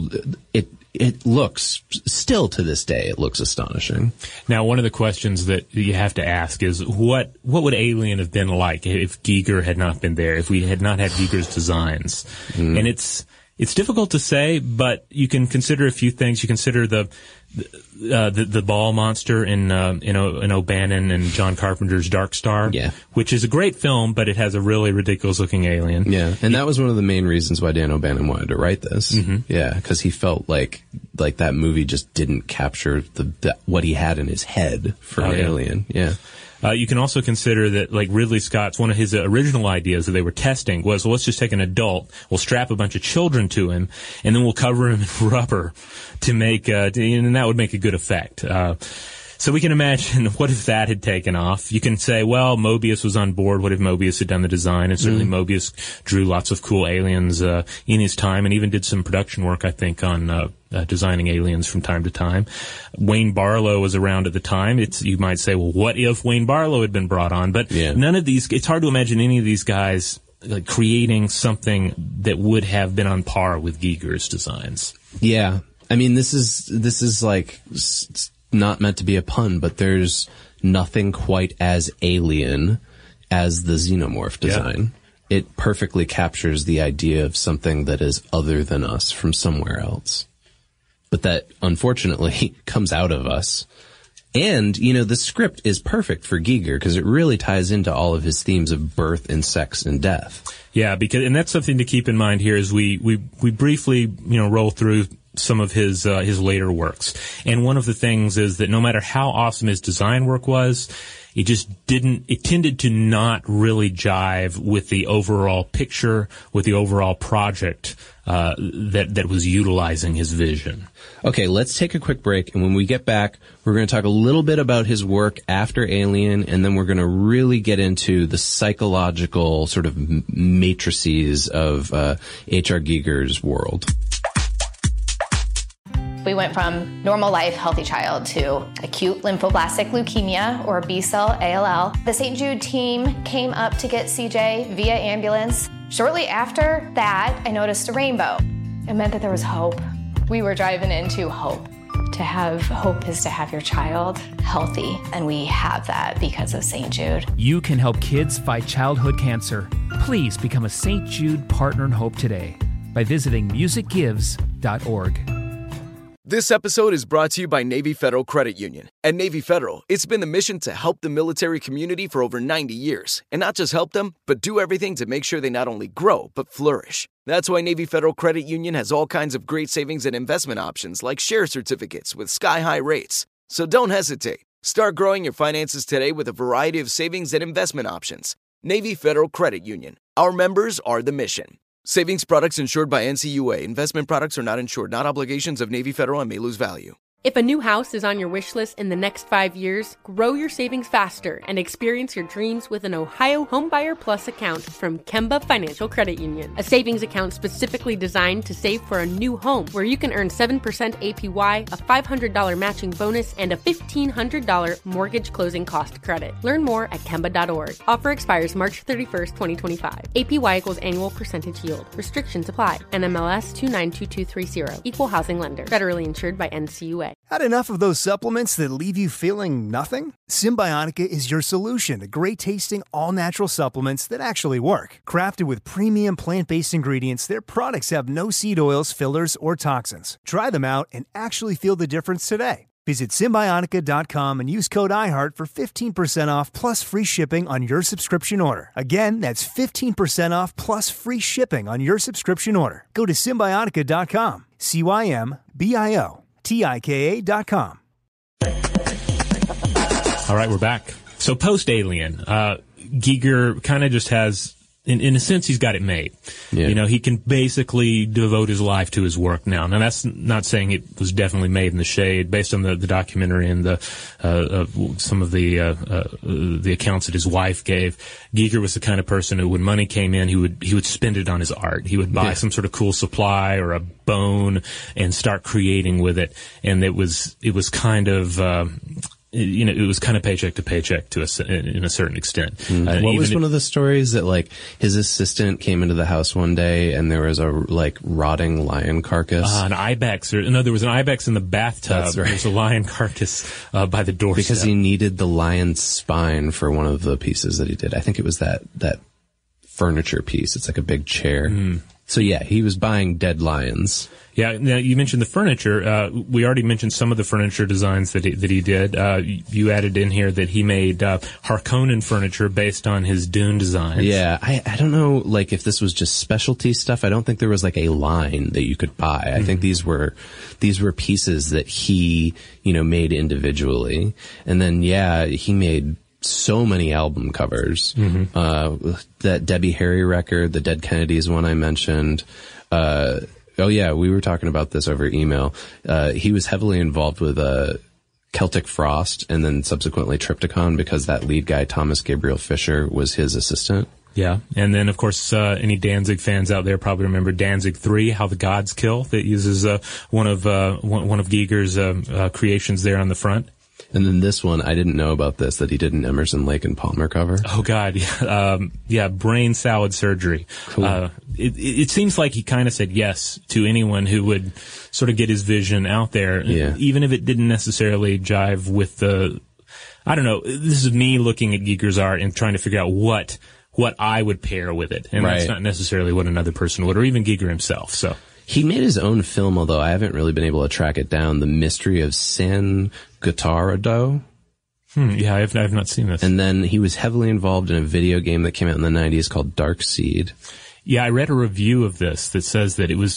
it It looks, still to this day, it looks astonishing. Now, one of the questions that you have to ask is, what what would Alien have been like if Giger had not been there, if we had not had Giger's designs? Mm. And it's it's difficult to say, but you can consider a few things. You consider the uh, the, the ball monster in uh, in, o, in O'Bannon and John Carpenter's Dark Star, yeah. which is a great film, but it has a really ridiculous-looking alien. Yeah, and that was one of the main reasons why Dan O'Bannon wanted to write this. Mm-hmm. Yeah, because he felt like like that movie just didn't capture the, the what he had in his head for oh, an yeah. alien. Yeah. Uh, you can also consider that, like Ridley Scott's, one of his original ideas that they were testing was, well, let's just take an adult, we'll strap a bunch of children to him, and then we'll cover him in rubber to make, uh, to, and that would make a good effect. Uh, so we can imagine, what if that had taken off? You can say, well, Mobius was on board. What if Mobius had done the design? And certainly mm. Mobius drew lots of cool aliens uh, in his time, and even did some production work, I think, on uh, uh, designing aliens from time to time. Wayne Barlow was around at the time. It's, you might say, well, what if Wayne Barlow had been brought on? But yeah. none of these, it's hard to imagine any of these guys like creating something that would have been on par with Giger's designs. Yeah. I mean, this is, this is like, s- not meant to be a pun, but there's nothing quite as alien as the xenomorph design. Yeah. It perfectly captures the idea of something that is other than us from somewhere else. But that, unfortunately, comes out of us. And, you know, the script is perfect for Giger because it really ties into all of his themes of birth and sex and death. Yeah, because, and that's something to keep in mind here as we, we, we briefly, you know, roll through some of his uh, his later works. And one of the things is that no matter how awesome his design work was, it just didn't, it tended to not really jive with the overall picture, with the overall project uh, that, that was utilizing his vision. Okay, let's take a quick break, and when we get back, we're going to talk a little bit about his work after Alien, and then we're going to really get into the psychological sort of matrices of uh, H R. Giger's world. We went from normal life, healthy child to acute lymphoblastic leukemia, or B-cell A L L. The Saint Jude team came up to get C J via ambulance. Shortly after that, I noticed a rainbow. It meant that there was hope. We were driving into hope. To have hope is to have your child healthy, and we have that because of Saint Jude. You can help kids fight childhood cancer. Please become a Saint Jude Partner in Hope today by visiting music gives dot org. This episode is brought to you by Navy Federal Credit Union. At Navy Federal, it's been the mission to help the military community for over ninety years. And not just help them, but do everything to make sure they not only grow, but flourish. That's why Navy Federal Credit Union has all kinds of great savings and investment options like share certificates with sky-high rates. So don't hesitate. Start growing your finances today with a variety of savings and investment options. Navy Federal Credit Union. Our members are the mission. Savings products insured by N C U A. Investment products are not insured, not obligations of Navy Federal and may lose value. If a new house is on your wish list in the next five years, grow your savings faster and experience your dreams with an Ohio Homebuyer Plus account from Kemba Financial Credit Union. A savings account specifically designed to save for a new home, where you can earn seven percent A P Y, a five hundred dollars matching bonus, and a fifteen hundred dollars mortgage closing cost credit. Learn more at Kemba dot org. Offer expires March thirty-first, twenty twenty-five. A P Y equals annual percentage yield. Restrictions apply. N M L S two nine two two three zero. Equal housing lender. Federally insured by N C U A. Had enough of those supplements that leave you feeling nothing? Symbiotica is your solution to great-tasting, all-natural supplements that actually work. Crafted with premium plant-based ingredients, their products have no seed oils, fillers, or toxins. Try them out and actually feel the difference today. Visit Symbiotica dot com and use code iHeart for fifteen percent off plus free shipping on your subscription order. Again, that's fifteen percent off plus free shipping on your subscription order. Go to Symbiotica dot com. C Y M B I O. T I K A dot com. All right, we're back. So post-Alien, uh, Giger kind of just has, in, in a sense, he's got it made. Yeah. You know, he can basically devote his life to his work now. Now, that's not saying it was definitely made in the shade. Based on the, the documentary and the uh, uh, some of the uh, uh, the accounts that his wife gave, Giger was the kind of person who, when money came in, he would he would spend it on his art. He would buy yeah. some sort of cool supply or a bone and start creating with it. And it was it was kind of. Uh, You know, it was kind of paycheck to paycheck to a, in a certain extent. Mm. Uh, what was one if, of the stories that, like, his assistant came into the house one day and there was a, like, rotting lion carcass? Uh, an ibex. Or, no, there was an ibex in the bathtub. That's right. There was a lion carcass uh, by the doorstep. Because he needed the lion's spine for one of the pieces that he did. I think it was that, that furniture piece. It's like a big chair. Mm. So, yeah, he was buying dead lions. Yeah, now you mentioned the furniture. Uh, we already mentioned some of the furniture designs that he, that he did. Uh, you added in here that he made uh, Harkonnen furniture based on his Dune designs. Yeah, I, I don't know, like, if this was just specialty stuff. I don't think there was, like, a line that you could buy. I mm-hmm. think these were these were pieces that he, you know, made individually. And then, yeah, he made so many album covers. Mm-hmm. Uh, that Debbie Harry record, the Dead Kennedys one I mentioned. Uh, oh yeah, we were talking about this over email. Uh, he was heavily involved with, uh, Celtic Frost and then subsequently Triptychon because that lead guy, Thomas Gabriel Fisher, was his assistant. Yeah, and then of course, uh, any Danzig fans out there probably remember Danzig three, How the Gods Kill, that uses, uh, one of, uh, one, one of Giger's, uh, uh, creations there on the front. And then this one, I didn't know about this, that he did an Emerson, Lake and Palmer cover. Oh God, yeah, um, yeah, brain salad surgery. Cool. Uh, it, it seems like he kind of said yes to anyone who would sort of get his vision out there, yeah. even if it didn't necessarily jive with the, I don't know, this is me looking at Giger's art and trying to figure out what, what I would pair with it. And right. that's not necessarily what another person would, or even Giger himself, so. He made his own film, although I haven't really been able to track it down, The Mystery of San Gottardo. Hmm, yeah, I've, I've not seen this. And then he was heavily involved in a video game that came out in the nineties called Dark Seed. Yeah, I read a review of this that says that it was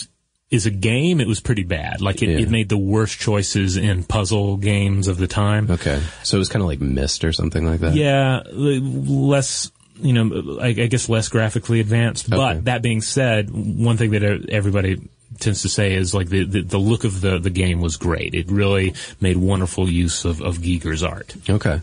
as a game, it was pretty bad. Like, it, Yeah. it made the worst choices in puzzle games of the time. Okay. So it was kind of like Myst or something like that? Yeah, l- less, you know, I, I guess less graphically advanced. Okay. But that being said, one thing that everybody tends to say is, like, the, the, the look of the, the game was great. It really made wonderful use of, of Giger's art. Okay.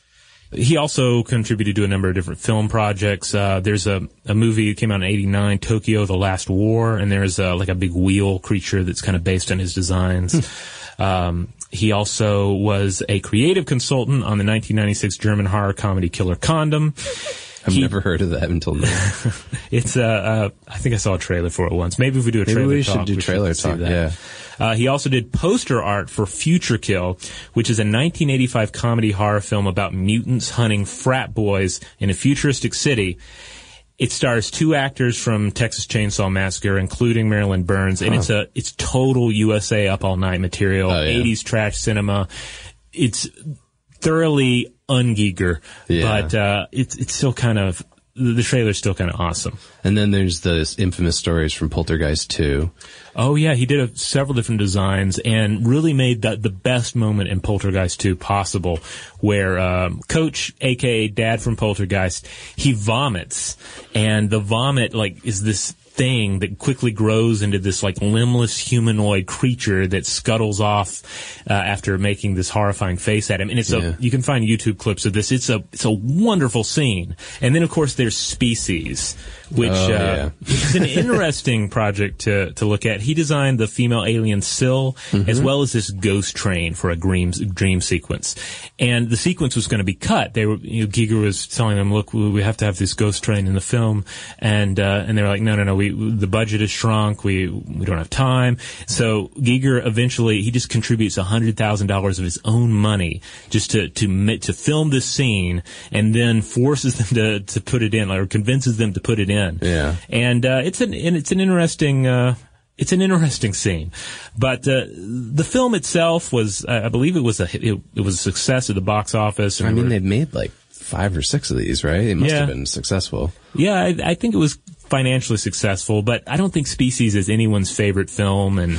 He also contributed to a number of different film projects. Uh, there's a, a movie that came out in eighty-nine, Tokyo: The Last War, and there's a, like a big wheel creature that's kind of based on his designs. um, he also was a creative consultant on the nineteen ninety-six German horror comedy Killer Condom. I've He- never heard of that until now. It's uh, uh, I think I saw a trailer for it once. Maybe if we do a Maybe trailer we talk, should do trailer see talk, that. yeah. Uh, he also did poster art for Future Kill, which is a nineteen eighty-five comedy horror film about mutants hunting frat boys in a futuristic city. It stars two actors from Texas Chainsaw Massacre, including Marilyn Burns, and Huh. it's a it's total U S A Up All Night material, Oh, yeah. eighties trash cinema. It's thoroughly un-Giger, Yeah. but uh, it's it's still kind of the the trailer's still kind of awesome. And then there's the infamous stories from Poltergeist two. Oh yeah, he did a, several different designs and really made the, the best moment in Poltergeist two possible, where um, Coach, aka Dad from Poltergeist, he vomits, and the vomit like is this thing that quickly grows into this like limbless humanoid creature that scuttles off uh, after making this horrifying face at him. And it's Yeah. a you can find YouTube clips of this. It's a it's a wonderful scene. And then of course there's Species, which Oh, uh, yeah. is an interesting project to to look at. He designed the female alien Syl, Mm-hmm. as well as this ghost train for a dream dream sequence. And the sequence was going to be cut. They were, you know, Giger was telling them, "Look, we have to have this ghost train in the film," and uh, and they were like, "No, no, no. We the budget is shrunk. We we don't have time." So Giger eventually he just contributes a hundred thousand dollars of his own money just to to ma- to film this scene, and then forces them to to put it in, or convinces them to put it in. Yeah. And uh, it's an and it's an interesting uh, it's an interesting scene, but uh, the film itself was I I believe it was a it, it was a success at the box office. And I there mean, were- they've made like five or six of these, right? It must Yeah. have been successful. yeah, I, I think it was financially successful, but I don't think Species is anyone's favorite film, and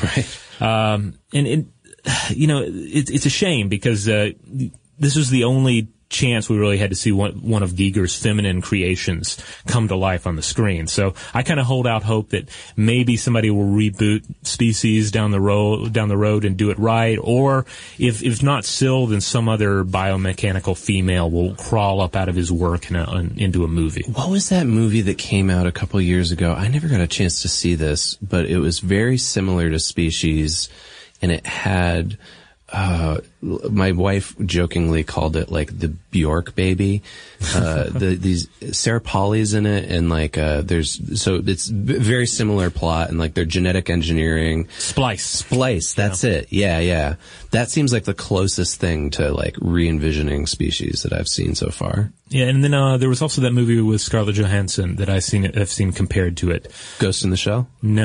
um, and it, you know, it, it's a shame because uh, this was the only chance we really had to see one, one of Giger's feminine creations come to life on the screen. So I kind of hold out hope that maybe somebody will reboot Species down the road, down the road and do it right. Or if, if not Syl, then some other biomechanical female will crawl up out of his work and, uh, into a movie. What was that movie that came out a couple years ago? I never got a chance to see this, but it was very similar to Species, and it had... Uh, my wife jokingly called it like the Bjork baby. Uh, the, these Sarah Polly's in it, and like, uh, there's, so it's v- very similar plot, and like they're genetic engineering. Splice. Splice, that's it. Yeah, yeah. That seems like the closest thing to like re-envisioning Species that I've seen so far. Yeah, and then uh, there was also that movie with Scarlett Johansson that I seen I've seen compared to it. Ghost in the Shell? No,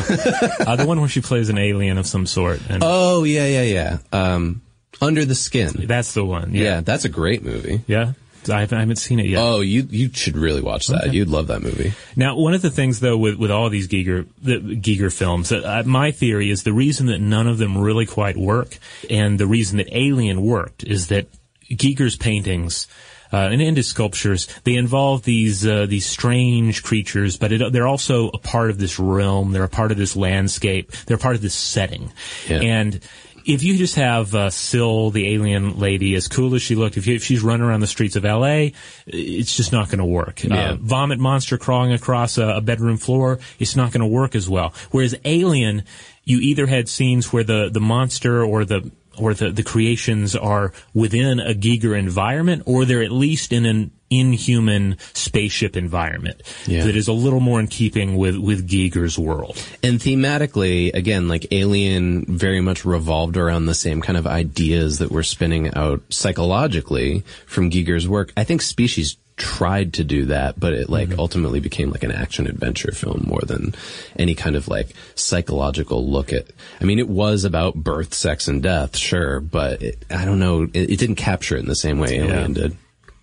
uh, the one where she plays an alien of some sort. And Oh, yeah, yeah, yeah. Um, Under the Skin. That's the one. Yeah, Yeah, that's a great movie. yeah. I haven't, I haven't seen it yet. Oh, you you should really watch that. Okay. You'd love that movie. Now, one of the things, though, with, with all of these Giger, the Giger films, uh, my theory is the reason that none of them really quite work, and the reason that Alien worked, is that Giger's paintings uh, and, and his sculptures, they involve these uh, these strange creatures, but it, they're also a part of this realm. They're a part of this landscape. They're a part of this setting. Yeah. And if you just have uh, Syl, the alien lady, as cool as she looked, if, you, if she's running around the streets of L A, it's just not going to work. Yeah. Uh, vomit monster crawling across a, a bedroom floor, it's not going to work as well. Whereas Alien, you either had scenes where the, the monster or the or the, the creations are within a Giger environment, or they're at least in an inhuman spaceship environment Yeah. that is a little more in keeping with, with Giger's world. And thematically, again, like Alien very much revolved around the same kind of ideas that we're spinning out psychologically from Giger's work. I think Species tried to do that, but it like Mm-hmm. ultimately became like an action adventure film more than any kind of like psychological look at, I mean, it was about birth, sex, and death, sure, but it, I don't know, it, it didn't capture it in the same way Alien Yeah. did.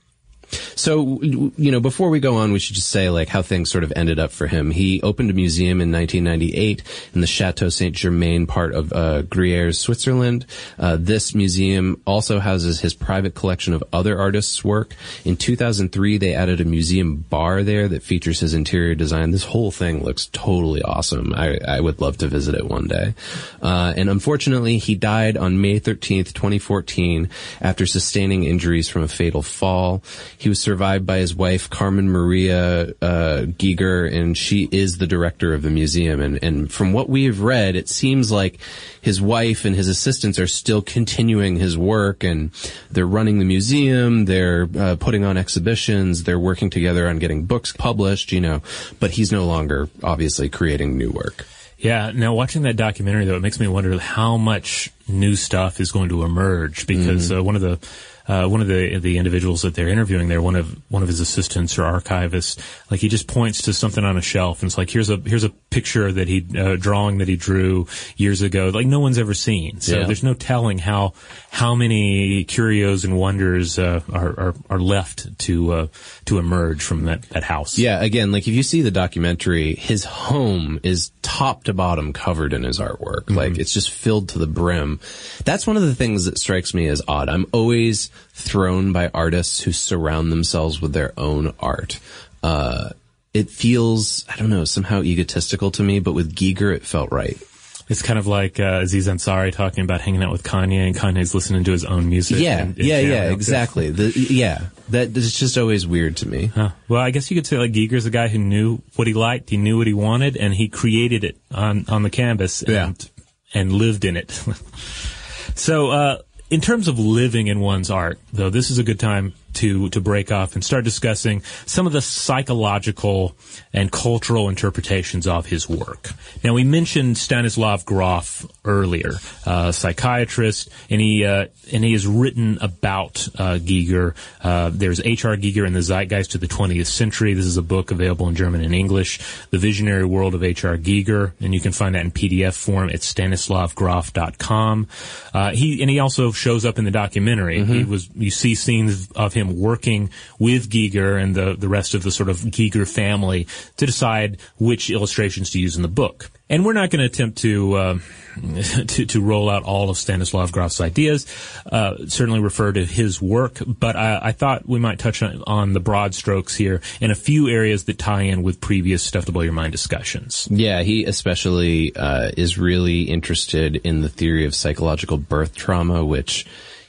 So, you know, before we go on, we should just say, like, how things sort of ended up for him. He opened a museum in nineteen ninety-eight in the Chateau Saint-Germain part of uh, Gruyères, Switzerland. Uh, this museum also houses his private collection of other artists' work. In two thousand three, they added a museum bar there that features his interior design. This whole thing looks totally awesome. I, I would love to visit it one day. Uh, and unfortunately, he died on May thirteenth, twenty fourteen, after sustaining injuries from a fatal fall. He was survived by his wife, Carmen Maria uh, Giger, and she is the director of the museum. And, and from what we've read, it seems like his wife and his assistants are still continuing his work, and they're running the museum, they're uh, putting on exhibitions, they're working together on getting books published, you know, but he's no longer obviously creating new work. Yeah. Now, watching that documentary, though, it makes me wonder how much new stuff is going to emerge, because mm-hmm. uh, one of the Uh, one of the the individuals that they're interviewing there, one of one of his assistants or archivists, like, he just points to something on a shelf and it's like, here's a here's a picture that he uh, drawing that he drew years ago, like no one's ever seen. So yeah. There's no telling how how many curios and wonders uh, are, are are left to uh, to emerge from that that house. Yeah, again, like if you see the documentary, his home is top to bottom covered in his artwork. Mm-hmm. Like it's just filled to the brim. That's one of the things that strikes me as odd. I'm always thrown by artists who surround themselves with their own art. Uh, it feels, I don't know, somehow egotistical to me, but with Giger, it felt right. It's kind of like uh, Aziz Ansari talking about hanging out with Kanye, and Kanye's listening to his own music. Yeah, and, and yeah, yeah, exactly. The, yeah, that is just always weird to me. Huh. Well, I guess you could say like Giger's a guy who knew what he liked, he knew what he wanted, and he created it on on the canvas and yeah. and lived in it. So, uh, in terms of living in one's art, though, this is a good time to to break off and start discussing some of the psychological and cultural interpretations of his work. Now, we mentioned Stanislav Grof earlier, uh, psychiatrist, and he uh, and he has written about uh, Giger. Uh, there's H R. Giger in the Zeitgeist of the twentieth Century. This is a book available in German and English. The Visionary World of H R. Giger, and you can find that in P D F form at stanislav grof dot com. Uh, he and he also shows up in the documentary. Mm-hmm. He was you see scenes of him working with Giger and the, the rest of the sort of Giger family to decide which illustrations to use in the book. And we're not going to attempt to, uh, to, to roll out all of Stanislav Grof's ideas, uh, certainly refer to his work, but I, I thought we might touch on, on the broad strokes here and a few areas that tie in with previous Stuff to Blow Your Mind discussions. Yeah, he especially, uh, is really interested in the theory of psychological birth trauma, which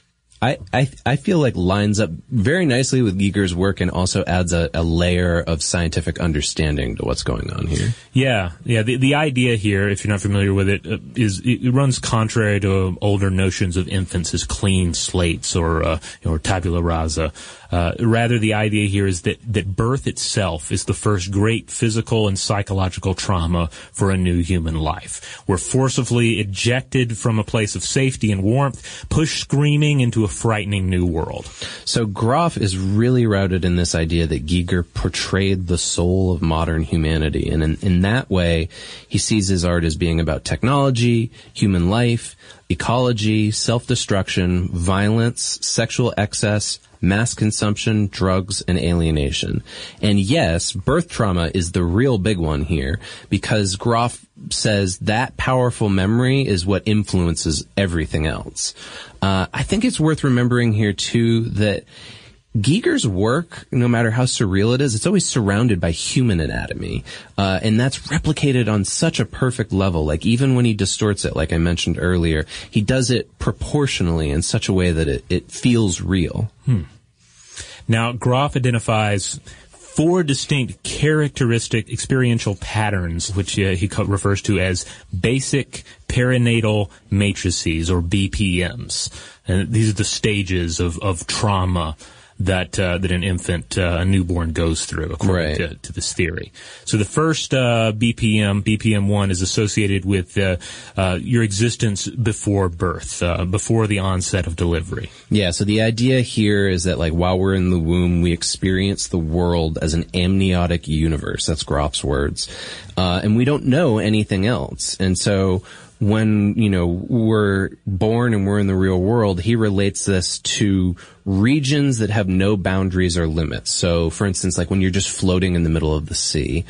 I, I, I feel like lines up very nicely with Giger's work and also adds a, a layer of scientific understanding to what's going on here. Yeah, yeah. The, the idea here, if you're not familiar with it, uh, is it runs contrary to older notions of infants as clean slates or, uh, or tabula rasa. Uh, rather, the idea here is that, that birth itself is the first great physical and psychological trauma for a new human life. We're forcibly ejected from a place of safety and warmth, pushed screaming into a frightening new world. So Grof is really routed in this idea that Giger portrayed the soul of modern humanity. And in, in that way, he sees his art as being about technology, human life, ecology, self-destruction, violence, sexual excess, mass consumption, drugs, and alienation. And yes, birth trauma is the real big one here, because Grof says that powerful memory is what influences everything else. Uh, I think it's worth remembering here, too, that Giger's work, no matter how surreal it is, it's always surrounded by human anatomy. Uh, and that's replicated on such a perfect level. Like, even when he distorts it, like I mentioned earlier, he does it proportionally in such a way that it, it feels real. Hmm. Now, Grof identifies four distinct characteristic experiential patterns, which uh, he co- refers to as basic perinatal matrices, or B P Ms. And these are the stages of, of trauma that uh, that an infant, uh, a newborn, goes through, according right. to, to this theory. So the first uh, B P M, B P M one, is associated with uh, uh, your existence before birth, uh, before the onset of delivery. Yeah, so the idea here is that, like, while we're in the womb, we experience the world as an amniotic universe. That's Grof's words. Uh, and we don't know anything else. And so when, you know, we're born and we're in the real world, he relates this to regions that have no boundaries or limits. So, for instance, like when you're just floating in the middle of the sea,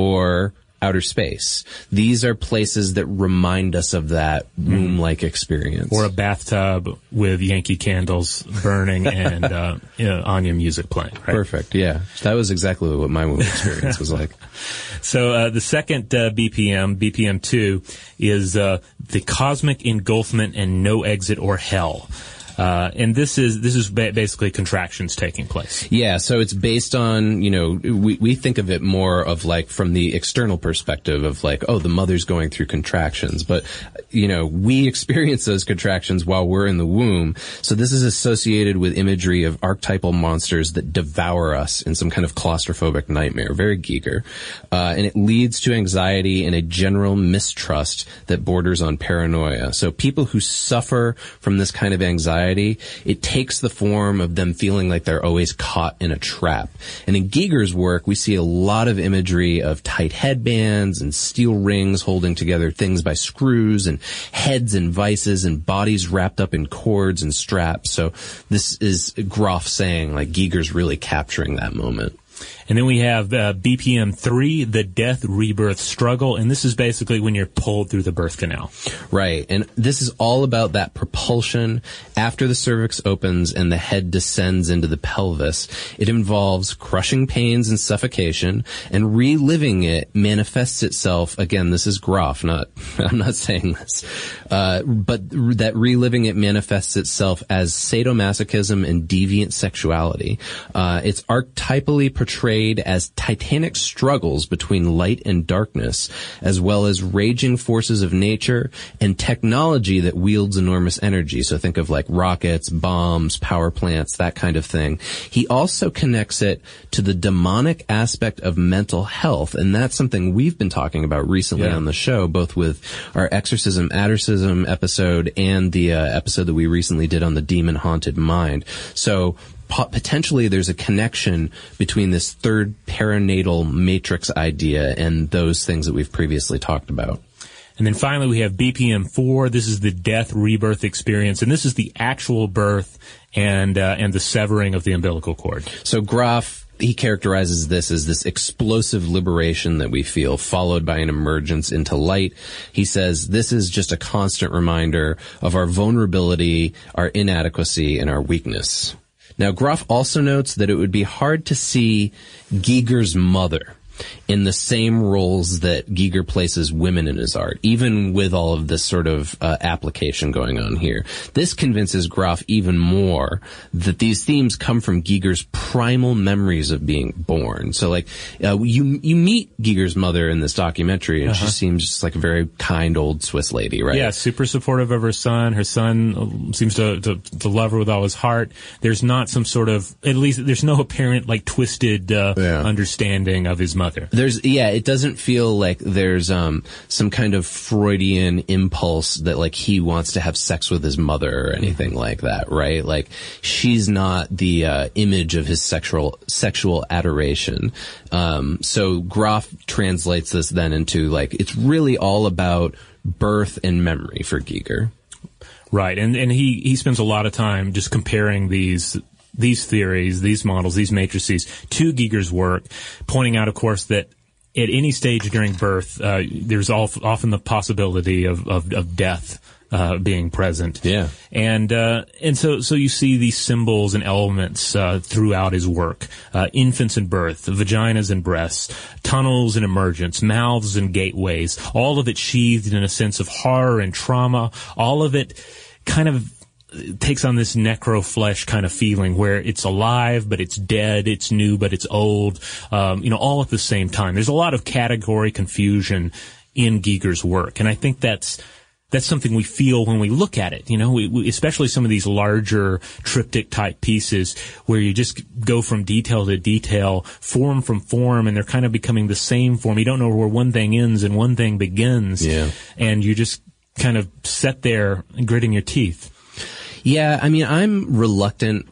or outer space. These are places that remind us of that womb-like experience. Or a bathtub with Yankee candles burning and uh, you know, Anya music playing. Right? Perfect, yeah. That was exactly what my womb experience was like. So uh, the second uh, B P M, B P M two, is uh, the cosmic engulfment and no exit or hell. Uh, and this is this is ba- basically contractions taking place. Yeah, so it's based on, you know, we we think of it more of like from the external perspective of like, oh, the mother's going through contractions, but you know, we experience those contractions while we're in the womb. So this is associated with imagery of archetypal monsters that devour us in some kind of claustrophobic nightmare. Very Giger, uh, and it leads to anxiety and a general mistrust that borders on paranoia. So people who suffer from this kind of anxiety, it takes the form of them feeling like they're always caught in a trap. And in Giger's work, we see a lot of imagery of tight headbands and steel rings holding together things by screws, and heads and vices, and bodies wrapped up in cords and straps. So this is Groff saying, like, Giger's really capturing that moment. And then we have uh, B P M three, the death rebirth struggle, and this is basically when you're pulled through the birth canal. Right, and this is all about that propulsion after the cervix opens and the head descends into the pelvis. It involves crushing pains and suffocation, and reliving it manifests itself, again, this is Groff, not, I'm not saying this, uh, but that reliving it manifests itself as sadomasochism and deviant sexuality. Uh, it's archetypally portrayed as titanic struggles between light and darkness, as well as raging forces of nature and technology that wields enormous energy. So think of like rockets, bombs, power plants, that kind of thing. He also connects it to the demonic aspect of mental health, and that's something we've been talking about recently yeah. on the show, both with our Exorcism Addercism episode and the uh, episode that we recently did on the demon-haunted mind. So potentially there's a connection between this third perinatal matrix idea and those things that we've previously talked about. And then finally we have B P M four. This is the death rebirth experience, and this is the actual birth and uh, and the severing of the umbilical cord. So Groff, he characterizes this as this explosive liberation that we feel, followed by an emergence into light. He says this is just a constant reminder of our vulnerability, our inadequacy, and our weakness. Now, Groff also notes that it would be hard to see Giger's mother in the same roles that Giger places women in his art, even with all of this sort of uh, application going on here. This convinces Groff even more that these themes come from Giger's primal memories of being born. So, like, uh, you you meet Giger's mother in this documentary, and uh-huh. she seems just like a very kind old Swiss lady, right? Yeah, super supportive of her son. Her son seems to, to, to love her with all his heart. There's not some sort of, at least there's no apparent, like, twisted uh, yeah. understanding of his mother. There's, yeah, it doesn't feel like there's um some kind of Freudian impulse that like he wants to have sex with his mother or anything mm-hmm. like that, right? Like she's not the uh, image of his sexual sexual adoration. Um, so Groff translates this then into like it's really all about birth and memory for Giger. Right, and and he he spends a lot of time just comparing these. these theories, these models, these matrices to Giger's work, pointing out, of course, that at any stage during birth, uh, there's all, often the possibility of, of, of death uh, being present. Yeah. And uh, and so so you see these symbols and elements uh, throughout his work. Uh, infants and birth, vaginas and breasts, tunnels and emergence, mouths and gateways, all of it sheathed in a sense of horror and trauma, all of it kind of takes on this necro-flesh kind of feeling where it's alive, but it's dead, it's new, but it's old, um, you know, all at the same time. There's a lot of category confusion in Giger's work, and I think that's that's something we feel when we look at it, you know, we, we, especially some of these larger triptych-type pieces where you just go from detail to detail, form from form, and they're kind of becoming the same form. You don't know where one thing ends and one thing begins, yeah. and you just kind of sit there gritting your teeth. Yeah, I mean, I'm reluctant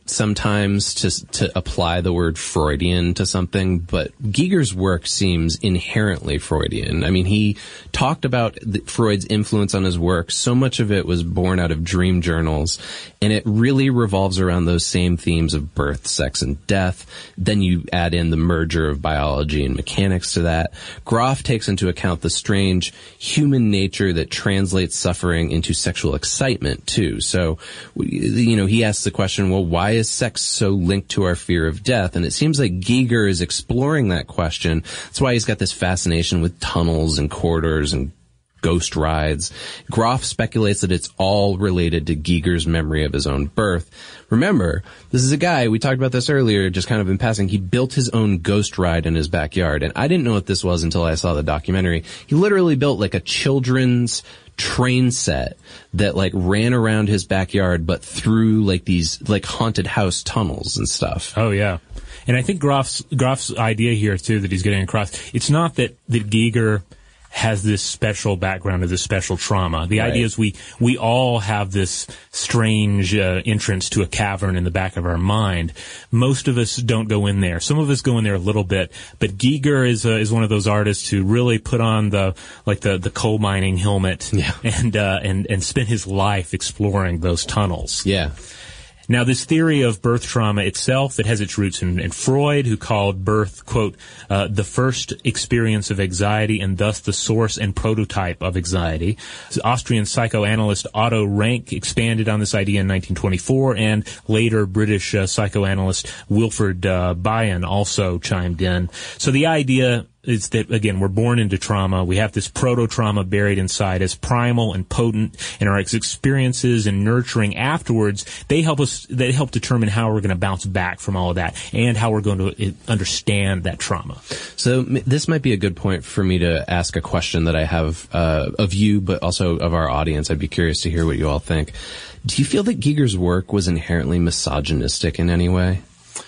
sometimes to to apply the word Freudian to something, but Giger's work seems inherently Freudian. I mean, he talked about the, Freud's influence on his work. So much of it was born out of dream journals, and it really revolves around those same themes of birth, sex, and death. Then you add in the merger of biology and mechanics to that. Groff takes into account the strange human nature that translates suffering into sexual excitement, too. So, you know, he asks the question, well, why is sex so linked to our fear of death? And it seems like Giger is exploring that question. That's why he's got this fascination with tunnels and corridors and ghost rides. Groff speculates that it's all related to Giger's memory of his own birth. Remember, this is a guy, we talked about this earlier, just kind of in passing, he built his own ghost ride in his backyard. And I didn't know what this was until I saw the documentary. He literally built like a children's train set that like ran around his backyard, but through like these like haunted house tunnels and stuff. Oh yeah. And I think Groff's, Groff's idea here too that he's getting across, it's not that, that Giger has this special background or this special trauma. The right. idea is we, we all have this strange uh, entrance to a cavern in the back of our mind. Most of us don't go in there. Some of us go in there a little bit, but Giger is uh, is one of those artists who really put on the like the, the coal mining helmet yeah. and uh, and and spent his life exploring those tunnels. Yeah. Now, this theory of birth trauma itself, it has its roots in, in Freud, who called birth, quote, uh, the first experience of anxiety and thus the source and prototype of anxiety. Austrian psychoanalyst Otto Rank expanded on this idea in nineteen twenty-four, and later British uh, psychoanalyst Wilfred uh, Bion also chimed in. So the idea is that, again, we're born into trauma. We have this proto-trauma buried inside us, primal and potent, and our experiences and nurturing afterwards, they help us, they help determine how we're going to bounce back from all of that and how we're going to understand that trauma. So this might be a good point for me to ask a question that I have uh, of you, but also of our audience. I'd be curious to hear what you all think. Do you feel that Giger's work was inherently misogynistic in any way?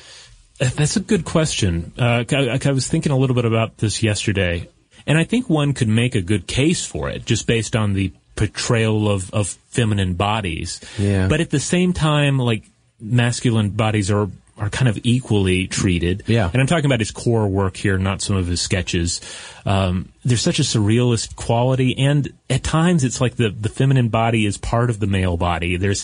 That's a good question. Uh, I, I was thinking a little bit about this yesterday, and I think one could make a good case for it just based on the portrayal of, of feminine bodies. Yeah. But at the same time, like, masculine bodies are are kind of equally treated. Yeah. And I'm talking about his core work here, not some of his sketches. Um, there's such a surrealist quality, and at times it's like the, the feminine body is part of the male body. There's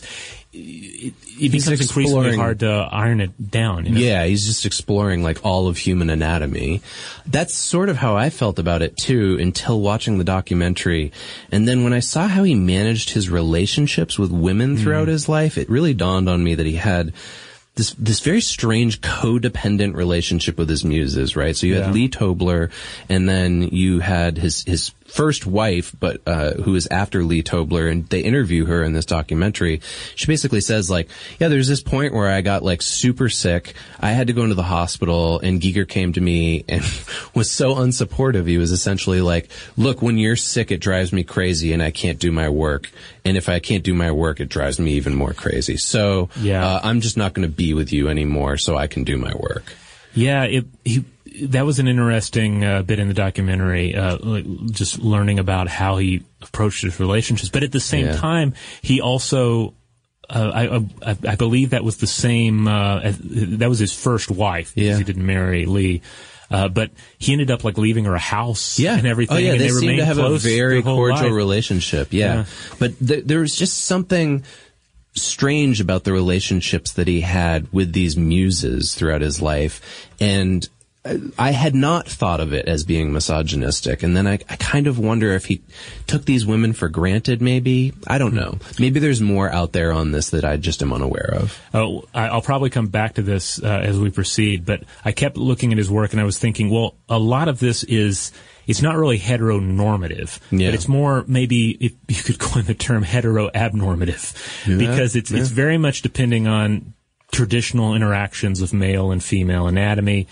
it, it becomes increasingly hard to iron it down. You know? Yeah, he's just exploring like all of human anatomy. That's sort of how I felt about it too until watching the documentary. And then when I saw how he managed his relationships with women throughout mm. his life, it really dawned on me that he had this this very strange codependent relationship with his muses, right? So you yeah. had Lee Tobler, and then you had his his first wife, but uh who is after Lee Tobler, and they interview her in this documentary. She basically says, like, yeah, there's this point where I got like super sick. I had to go into the hospital, and Giger came to me and was so unsupportive. He was essentially like, look, when you're sick, it drives me crazy and I can't do my work. And if I can't do my work, it drives me even more crazy. So yeah. uh, I'm just not going to be with you anymore so I can do my work. Yeah, it, he, that was an interesting uh, bit in the documentary, uh, just learning about how he approached his relationships. But at the same yeah. time, he also, uh, I, I, I believe that was the same, uh, as, that was his first wife, because yeah. he didn't marry Lee. Uh, but he ended up like leaving her a house yeah. and everything. Oh yeah, and they, they seem to have a very cordial life. relationship. Yeah, yeah. But th- there was just something strange about the relationships that he had with these muses throughout his life, and I had not thought of it as being misogynistic. And then I, I kind of wonder if he took these women for granted, maybe. I don't know. Maybe there's more out there on this that I just am unaware of. Oh, I'll probably come back to this uh, as we proceed, but I kept looking at his work and I was thinking, well, a lot of this is, it's not really heteronormative, yeah. but it's more maybe, if you could coin the term heteroabnormative, yeah. because it's, yeah. it's very much depending on traditional interactions of male and female anatomy.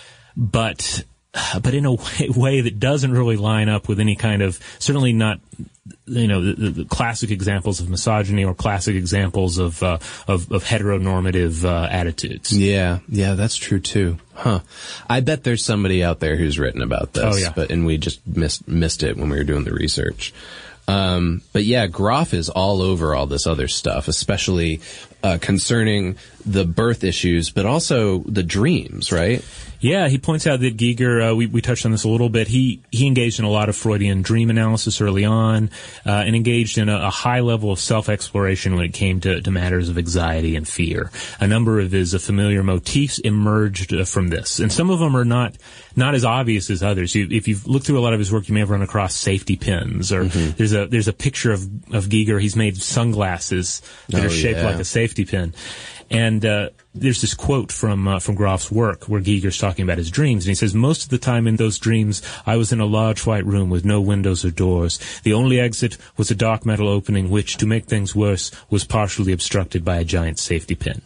But, but in a way, way that doesn't really line up with any kind of, certainly not, you know, the, the classic examples of misogyny or classic examples of, uh, of, of heteronormative, uh, attitudes. Yeah. Yeah, that's true too. Huh. I bet there's somebody out there who's written about this, oh, yeah. but, and we just missed, missed it when we were doing the research. Um, but yeah, Groff is all over all this other stuff, especially uh, concerning the birth issues, but also the dreams, right? Yeah, he points out that Giger, uh, we, we touched on this a little bit, he, he engaged in a lot of Freudian dream analysis early on, uh, and engaged in a, a high level of self-exploration when it came to, to matters of anxiety and fear. A number of his uh, familiar motifs emerged uh, from this, and some of them are not, not as obvious as others. You, if you've looked through a lot of his work, you may have run across safety pins, or mm-hmm. there's a, there's a picture of, of Giger, he's made sunglasses that oh, are shaped yeah. like a safety pin. And uh there's this quote from uh, from Groff's work where Giger's talking about his dreams, and he says, most of the time in those dreams, I was in a large white room with no windows or doors. The only exit was a dark metal opening, which, to make things worse, was partially obstructed by a giant safety pin.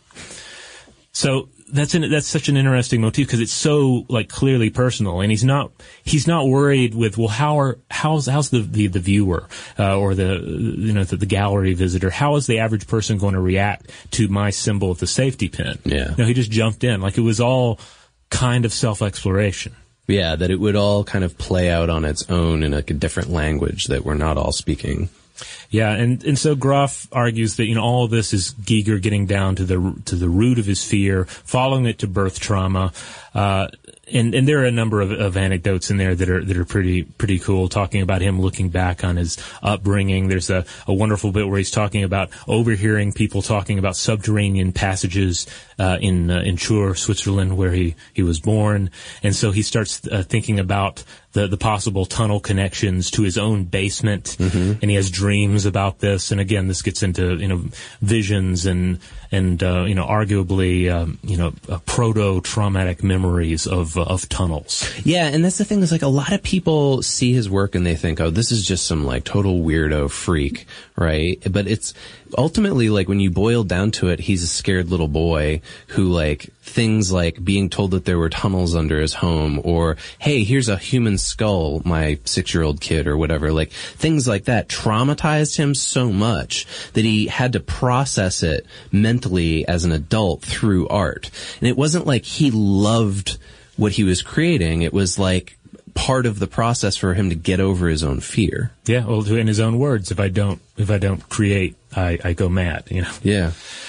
So that's an, that's such an interesting motif because it's so like clearly personal, and he's not he's not worried with well how are how's how's the the, the viewer uh, or the you know the, the gallery visitor, how is the average person going to react to my symbol of the safety pin? Yeah, no, he just jumped in like it was all kind of self exploration. Yeah, that it would all kind of play out on its own in like a different language that we're not all speaking. Yeah, and, and so Groff argues that, you know, all of this is Giger getting down to the to the root of his fear, following it to birth trauma, uh, and and there are a number of, of anecdotes in there that are that are pretty pretty cool, talking about him looking back on his upbringing. There's a, a wonderful bit where he's talking about overhearing people talking about subterranean passages uh, in uh, in Chur, Switzerland, where he he was born, and so he starts uh, thinking about the the possible tunnel connections to his own basement, mm-hmm. and he has dreams about this. And again, this gets into you know visions and and uh, you know arguably um, you know uh, proto traumatic memories of uh, of tunnels. Yeah, and that's the thing is like a lot of people see his work and they think, oh, this is just some like total weirdo freak, right? But it's ultimately like when you boil down to it, he's a scared little boy who like things like being told that there were tunnels under his home, or hey, here's a human skull, my six-year-old kid, or whatever, like things like that traumatized him so much that he had to process it mentally as an adult through art. And it wasn't like he loved what he was creating, it was like part of the process for him to get over his own fear. Yeah, well, in his own words, if I don't if I don't create, I, I go mad, you know. Yeah.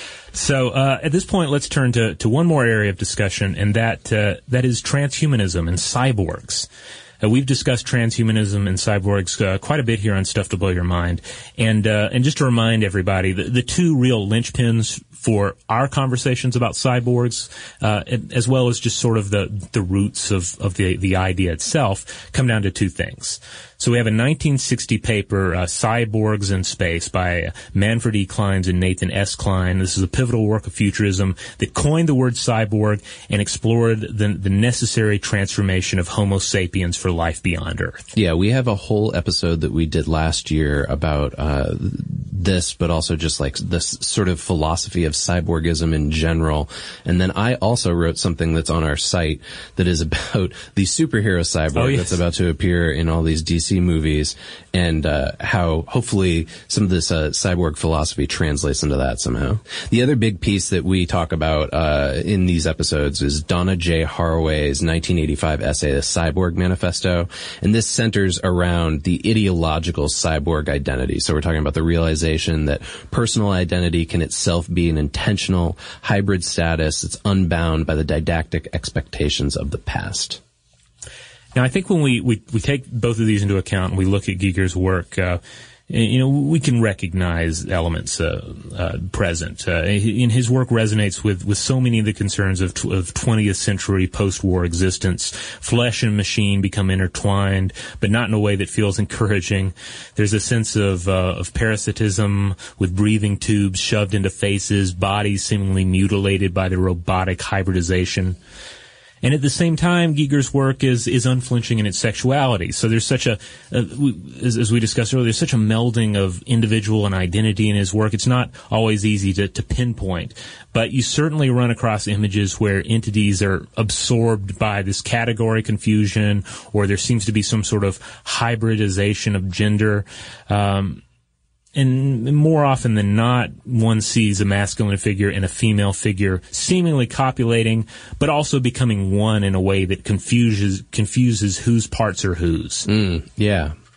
So uh, at this point, let's turn to, to one more area of discussion, and that uh, that is transhumanism and cyborgs. Uh, we've discussed transhumanism and cyborgs uh, quite a bit here on Stuff to Blow Your Mind, and uh, and just to remind everybody, the, the two real linchpins for our conversations about cyborgs, uh, as well as just sort of the the roots of of the the idea itself, come down to two things. So we have a nineteen sixty paper, uh, Cyborgs in Space, by Manfred E. Clynes and Nathan S. Kline. This is a pivotal work of futurism that coined the word cyborg and explored the, the necessary transformation of Homo sapiens for life beyond Earth. Yeah, we have a whole episode that we did last year about uh, this, but also just like this sort of philosophy of cyborgism in general. And then I also wrote something that's on our site that is about the superhero cyborg oh, yes. that's about to appear in all these D C movies, and uh, how hopefully some of this uh, cyborg philosophy translates into that somehow. The other big piece that we talk about uh, in these episodes is Donna J. Haraway's nineteen eighty-five essay, The Cyborg Manifesto, and this centers around the ideological cyborg identity. So we're talking about the realization that personal identity can itself be an intentional hybrid status that's unbound by the didactic expectations of the past. Now, I think when we, we, we take both of these into account and we look at Giger's work, uh, you know, we can recognize elements uh, uh, present. Uh, in his work resonates with, with so many of the concerns of, tw- of twentieth century post-war existence. Flesh and machine become intertwined, but not in a way that feels encouraging. There's a sense of, uh, of parasitism with breathing tubes shoved into faces, bodies seemingly mutilated by the robotic hybridization. And at the same time, Giger's work is, is unflinching in its sexuality. So there's such a, a as, as we discussed earlier, there's such a melding of individual and identity in his work. It's not always easy to, to pinpoint. But you certainly run across images where entities are absorbed by this category confusion, or there seems to be some sort of hybridization of gender. Um, And more often than not, one sees a masculine figure and a female figure seemingly copulating, but also becoming one in a way that confuses confuses whose parts are whose. Mm, yeah.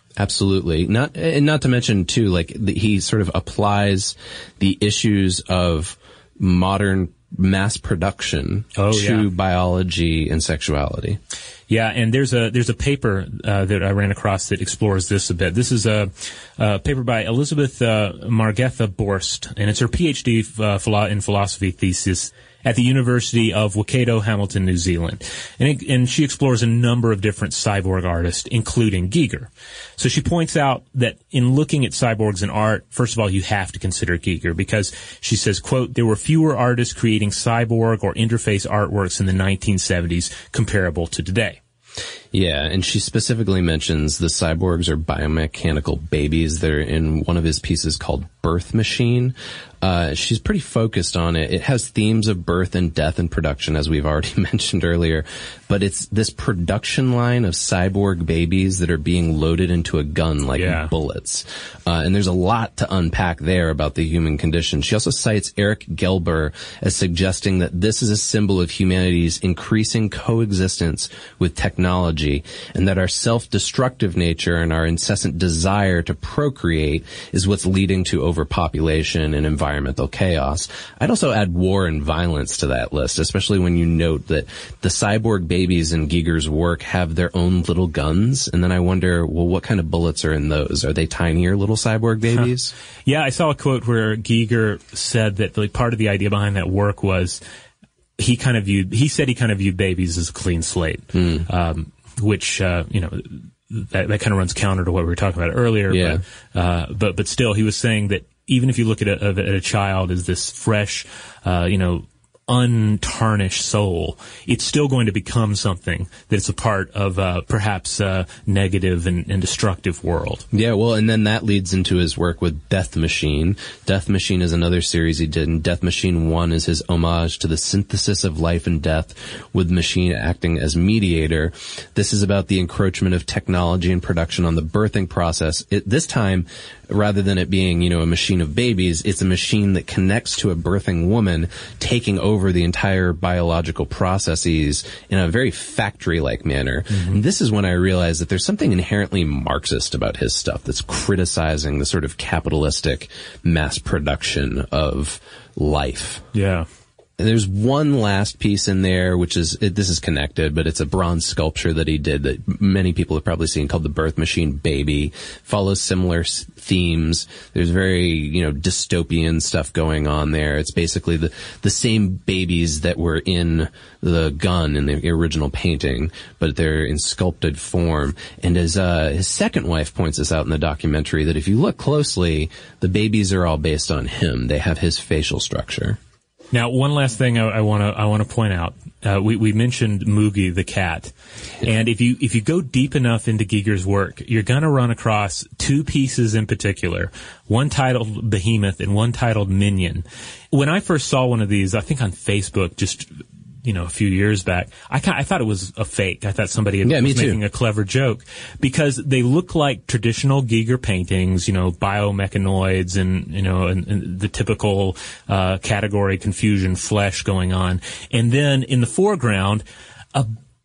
Absolutely. Not, and not to mention too, like the, he sort of applies the issues of modern mass production oh, to yeah. biology and sexuality. Yeah, and there's a there's a paper uh, that I ran across that explores this a bit. This is a, a paper by Elizabeth uh, Margetha Borst, and it's her PhD uh, philo- in philosophy thesis at the University of Waikato, Hamilton, New Zealand. And, it, and she explores a number of different cyborg artists, including Giger. So she points out that in looking at cyborgs in art, first of all, you have to consider Giger because she says, quote, there were fewer artists creating cyborg or interface artworks in the nineteen seventies comparable to today. Yeah, and she specifically mentions the cyborgs are biomechanical babies that are in one of his pieces called Birth Machine. Uh, she's pretty focused on it. It has themes of birth and death and production, as we've already mentioned earlier. But it's this production line of cyborg babies that are being loaded into a gun like yeah. bullets. Uh, and there's a lot to unpack there about the human condition. She also cites Eric Gelber as suggesting that this is a symbol of humanity's increasing coexistence with technology, and that our self-destructive nature and our incessant desire to procreate is what's leading to overpopulation and environmental chaos. I'd also add war and violence to that list, especially when you note that the cyborg babies in Giger's work have their own little guns, and then I wonder, well, what kind of bullets are in those? Are they tinier little cyborg babies? Huh. Yeah, I saw a quote where Giger said that like part of the idea behind that work was he kind of viewed, he said he kind of viewed babies as a clean slate, mm. um, which, uh, you know, that, that kind of runs counter to what we were talking about earlier. Yeah. But, uh, but, but still, he was saying that even if you look at a, at a child as this fresh, uh, you know, untarnished soul, it's still going to become something that's a part of uh, perhaps a negative and, and destructive world. Yeah, well, and then that leads into his work with Death Machine. Death Machine is another series he did, and Death Machine one is his homage to the synthesis of life and death, with machine acting as mediator. This is about the encroachment of technology and production on the birthing process. It, this time, rather than it being, you know, a machine of babies, it's a machine that connects to a birthing woman, taking over the entire biological processes in a very factory-like manner. Mm-hmm. And this is when I realized that there's something inherently Marxist about his stuff that's criticizing the sort of capitalistic mass production of life. Yeah. And there's one last piece in there, which is, it, this is connected, but it's a bronze sculpture that he did that many people have probably seen called the Birth Machine Baby. Follows similar s- themes. There's very, you know, dystopian stuff going on there. It's basically the, the same babies that were in the gun in the original painting, but they're in sculpted form. And as, uh, his second wife points this out in the documentary, that if you look closely, the babies are all based on him. They have his facial structure. Now, one last thing I want to I want to point out. Uh, we we mentioned Moogie the cat, and if you if you go deep enough into Giger's work, you're going to run across two pieces in particular. One titled Behemoth and one titled Minion. When I first saw one of these, I think on Facebook, just you know, a few years back, I I thought it was a fake. I thought somebody had, yeah, was me making too. a clever joke because they look like traditional Giger paintings, you know, biomechanoids and, you know, and, and the typical uh category confusion flesh going on. And then in the foreground, a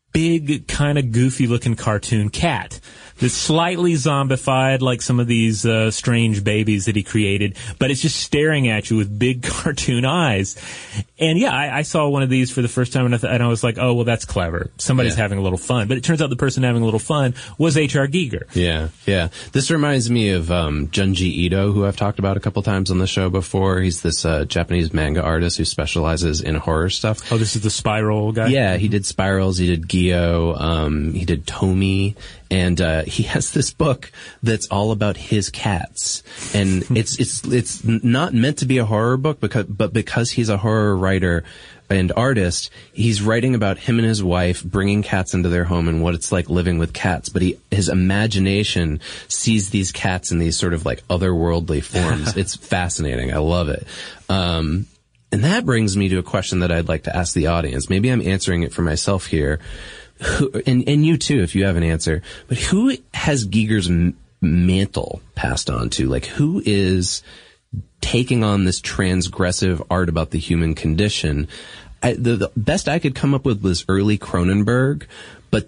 big kind of goofy looking cartoon cat that's slightly zombified like some of these uh, strange babies that he created, but it's just staring at you with big cartoon eyes. And yeah, I, I saw one of these for the first time, and I, th- and I was like, oh, well, that's clever. Somebody's yeah. having a little fun. But it turns out the person having a little fun was H R. Giger. Yeah, yeah. This reminds me of um, Junji Ito, who I've talked about a couple times on the show before. He's this uh, Japanese manga artist who specializes in horror stuff. Oh, this is the Spiral guy? Yeah, he did Spirals, he did Gyo, um, he did Tomi. And, uh, he has this book that's all about his cats. And it's, it's, it's not meant to be a horror book because, but because he's a horror writer and artist, he's writing about him and his wife bringing cats into their home and what it's like living with cats. But he, his imagination sees these cats in these sort of like otherworldly forms. It's fascinating. I love it. Um, and that brings me to a question that I'd like to ask the audience. Maybe I'm answering it for myself here. Who, and, and you too, if you have an answer, but who has Giger's m- mantle passed on to? Like, who is taking on this transgressive art about the human condition? I, the, the best I could come up with was early Cronenberg, but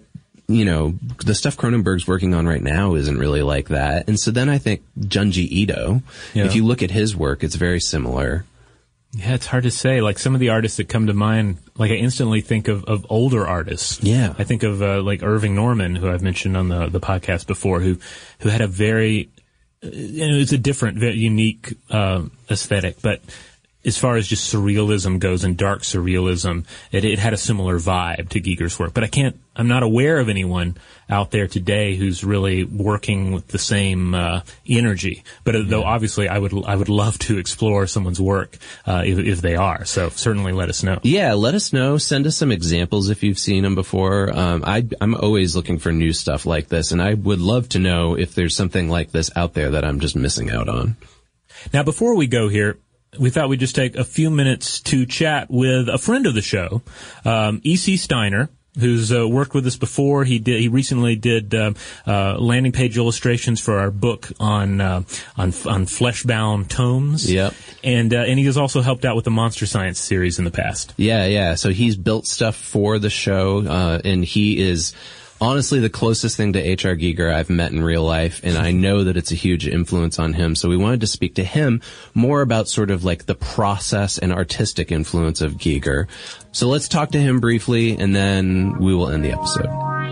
you know, the stuff Cronenberg's working on right now isn't really like that. And so then I think Junji Ito, yeah. if you look at his work, it's very similar. Yeah, it's hard to say. Like some of the artists that come to mind, like I instantly think of, of older artists. Yeah. I think of uh, like Irving Norman, who I've mentioned on the, the podcast before, who, who had a very, uh, you know, it's a different, very unique uh, aesthetic, but as far as just surrealism goes and dark surrealism, it, it had a similar vibe to Giger's work. But I can't, I'm not aware of anyone out there today who's really working with the same uh, energy. But uh, though obviously I would, I would love to explore someone's work uh, if, if they are. So certainly let us know. Yeah, let us know. Send us some examples if you've seen them before. Um, I, I'm always looking for new stuff like this, and I would love to know if there's something like this out there that I'm just missing out on. Now, before we go here, we thought we'd just take a few minutes to chat with a friend of the show, um, E C Steiner, who's uh, worked with us before. He did. He recently did uh, uh, landing page illustrations for our book on uh, on on fleshbound tomes. Yep. And uh, and he has also helped out with the Monster Science series in the past. Yeah, yeah. So he's built stuff for the show, uh, and he is honestly the closest thing to H R. Giger I've met in real life, and I know that it's a huge influence on him. So we wanted to speak to him more about sort of like the process and artistic influence of Giger. So let's talk to him briefly, and then we will end the episode.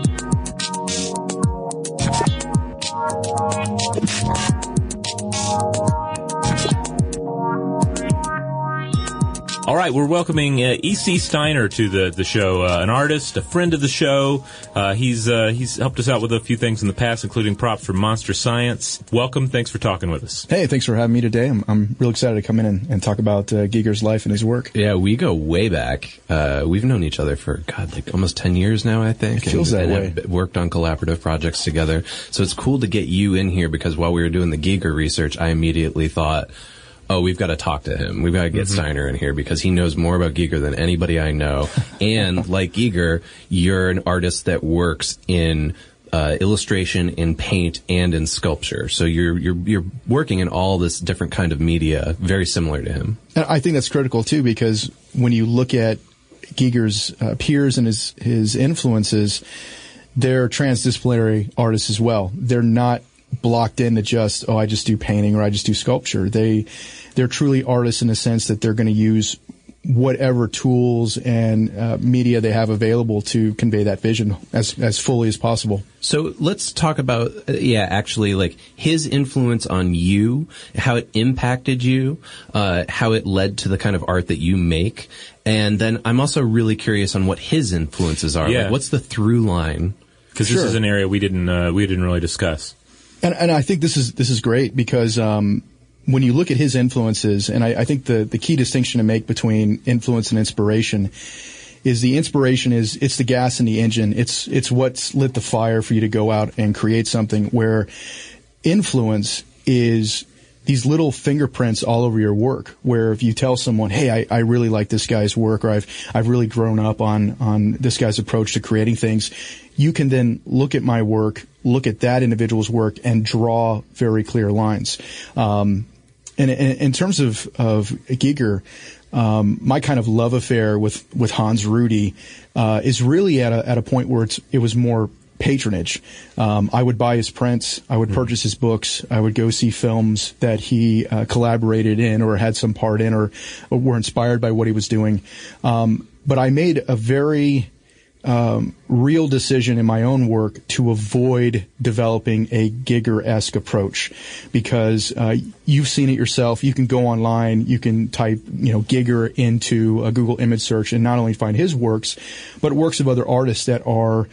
All right, we're welcoming uh, E C Steiner to the the show, uh, an artist, a friend of the show. Uh, he's uh, he's helped us out with a few things in the past, including props for Monster Science. Welcome. Thanks for talking with us. Hey, thanks for having me today. I'm, I'm real excited to come in and, and talk about uh, Giger's life and his work. Yeah, we go way back. Uh, we've known each other for, God, like almost ten years now, I think. It feels and, that and way. Have worked on collaborative projects together. So it's cool to get you in here because while we were doing the Giger research, I immediately thought, oh, we've got to talk to him. We've got to get mm-hmm. Steiner in here because he knows more about Giger than anybody I know. And like Giger, you're an artist that works in uh, illustration, in paint, and in sculpture. So you're you're you're working in all this different kind of media, very similar to him. And I think that's critical too, because when you look at Giger's uh, peers and his his influences, they're transdisciplinary artists as well. They're not blocked into just, oh, I just do painting or I just do sculpture. They, they're truly artists in the sense that they're going to use whatever tools and uh, media they have available to convey that vision as, as fully as possible. So let's talk about, uh, yeah, actually, like his influence on you, how it impacted you, uh, how it led to the kind of art that you make. And then I'm also really curious on what his influences are. Yeah. Like, what's the through line? Because Sure. this is an area we didn't uh, we didn't really discuss. And, and I think this is this is great because um, when you look at his influences, and I, I think the, the key distinction to make between influence and inspiration is the inspiration is it's the gas in the engine. It's it's what's lit the fire for you to go out and create something, where influence is these little fingerprints all over your work, where if you tell someone, hey, I, I really like this guy's work, or I've I've really grown up on on this guy's approach to creating things, you can then look at my work, look at that individual's work, and draw very clear lines. Um, and in, in terms of, of Giger, um, my kind of love affair with, with Hans Rudy uh, is really at a, at a point where it's, it was more patronage. Um, I would buy his prints. I would purchase his books. I would go see films that he uh, collaborated in or had some part in or, or were inspired by what he was doing. Um, but I made a very Um, real decision in my own work to avoid developing a Giger-esque approach, because uh, you've seen it yourself. You can go online, you can type, you know, Giger into a Google image search and not only find his works, but works of other artists that are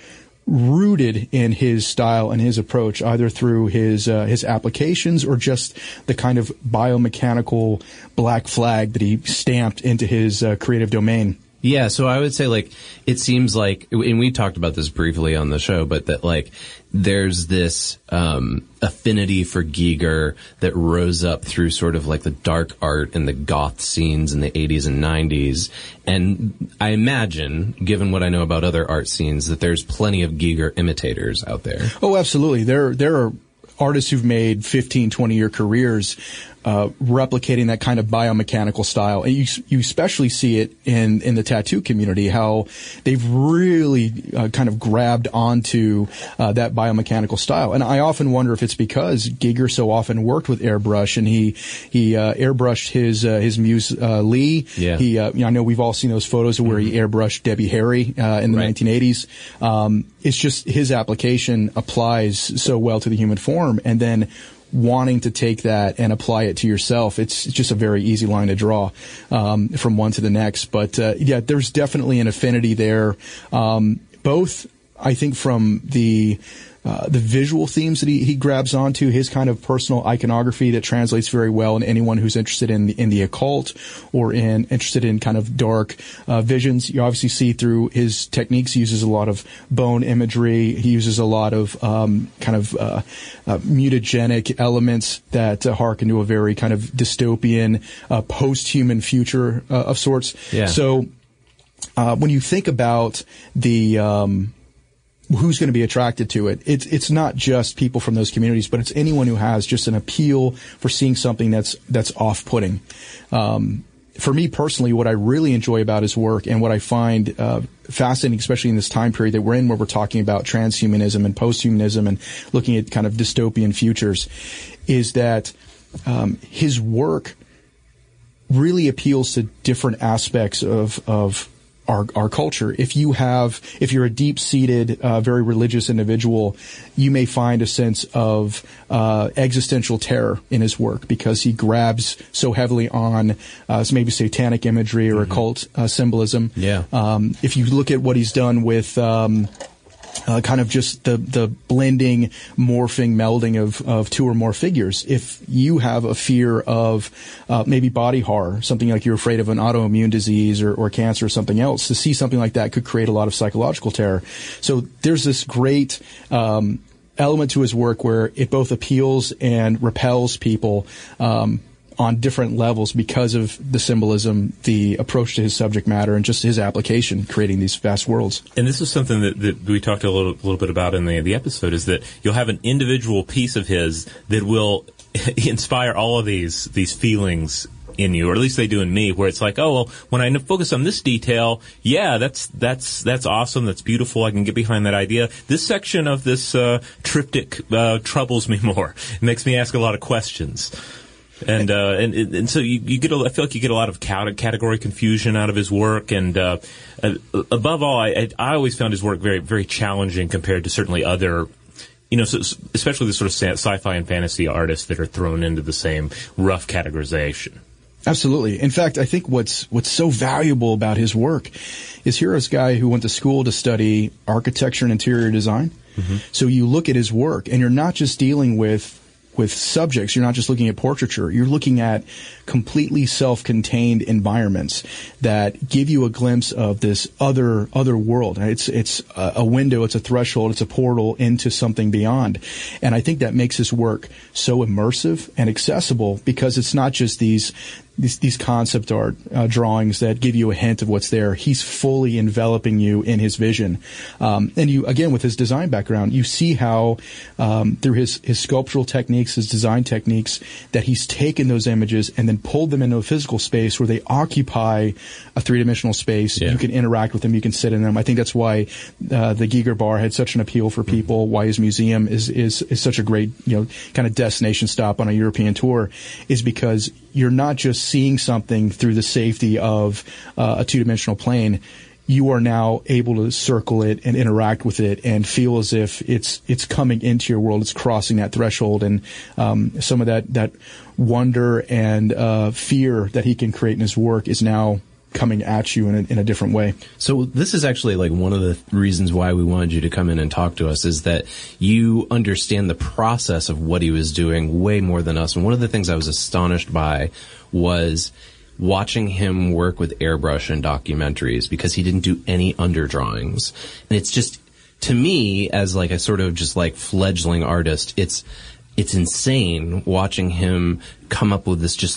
rooted in his style and his approach, either through his uh, his applications or just the kind of biomechanical black flag that he stamped into his uh, creative domain. Yeah, so I would say, like, it seems like, and we talked about this briefly on the show, but that, like, there's this um affinity for Giger that rose up through sort of like the dark art and the goth scenes in the eighties and nineties. And I imagine, given what I know about other art scenes, that there's plenty of Giger imitators out there. Oh, absolutely. There, there are artists who've made fifteen, twenty year careers uh, replicating that kind of biomechanical style. And you, you especially see it in, in the tattoo community, how they've really uh, kind of grabbed onto uh, that biomechanical style. And I often wonder if it's because Giger so often worked with airbrush, and he he uh, airbrushed his uh, his muse uh, Lee. Yeah. He, uh, you know, I know we've all seen those photos of where mm-hmm. he airbrushed Debbie Harry uh, in the right. nineteen eighties. Um, it's just his application applies so well to the human form, and then wanting to take that and apply it to yourself, it's just a very easy line to draw um, from one to the next. But uh, yeah, there's definitely an affinity there, um, both I think from the Uh, the visual themes that he, he grabs onto, his kind of personal iconography that translates very well in anyone who's interested in the, in the occult or in interested in kind of dark uh, visions. You obviously see through his techniques, he uses a lot of bone imagery. He uses a lot of um, kind of uh, uh, mutagenic elements that uh, harken to a very kind of dystopian, uh, post-human future uh, of sorts. Yeah. So uh, when you think about the um, who's going to be attracted to it, it's it's not just people from those communities, but it's anyone who has just an appeal for seeing something that's that's off-putting. Um, for me personally, what I really enjoy about his work and what I find uh, fascinating, especially in this time period that we're in, where we're talking about transhumanism and posthumanism and looking at kind of dystopian futures, is that um, his work really appeals to different aspects of of Our, our culture. If you have, if you're a deep-seated, uh, very religious individual, you may find a sense of uh, existential terror in his work because he grabs so heavily on uh, maybe satanic imagery or mm-hmm. occult uh, symbolism. Yeah. Um, if you look at what he's done with um, Uh, kind of just the, the blending, morphing, melding of, of two or more figures. If you have a fear of uh, maybe body horror, something like you're afraid of an autoimmune disease or, or cancer or something else, to see something like that could create a lot of psychological terror. So there's this great um, element to his work where it both appeals and repels people um on different levels because of the symbolism, the approach to his subject matter, and just his application, creating these vast worlds. And this is something that, that we talked a little, little bit about in the, the episode, is that you'll have an individual piece of his that will inspire all of these these feelings in you, or at least they do in me, where it's like, oh, well, when I focus on this detail, yeah, that's that's that's awesome, that's beautiful, I can get behind that idea. This section of this uh, triptych uh, troubles me more. It makes me ask a lot of questions. And, uh, and, and so you, you get, a, I feel like you get a lot of category confusion out of his work. And, uh, uh above all, I, I always found his work very, very challenging compared to certainly other, you know, so, especially the sort of sci-fi and fantasy artists that are thrown into the same rough categorization. Absolutely. In fact, I think what's, what's so valuable about his work is here's a guy who went to school to study architecture and interior design. Mm-hmm. So you look at his work and you're not just dealing with with subjects. You're not just looking at portraiture. You're looking at completely self-contained environments that give you a glimpse of this other other world. It's it's a window, it's a threshold, it's a portal into something beyond. And I think that makes his work so immersive and accessible because it's not just these these, these concept art uh, drawings that give you a hint of what's there. He's fully enveloping you in his vision. Um, and you, again, with his design background, you see how um, through his, his sculptural techniques, his design techniques, that he's taken those images and then pulled them into a physical space where they occupy a three-dimensional space. Yeah. You can interact with them. You can sit in them. I think that's why uh, the Giger Bar had such an appeal for people, why his museum is, is, is such a great, you know, kind of destination stop on a European tour, is because you're not just seeing something through the safety of uh, a two-dimensional plane. You are now able to circle it and interact with it and feel as if it's it's coming into your world. It's crossing that threshold, and um, some of that that wonder and uh, fear that he can create in his work is now coming at you in a, in a different way. So this is actually like one of the reasons why we wanted you to come in and talk to us, is that you understand the process of what he was doing way more than us. And one of the things I was astonished by was watching him work with airbrush in documentaries, because he didn't do any underdrawings. And it's just, to me, as like a sort of just like fledgling artist, it's it's insane watching him come up with this just like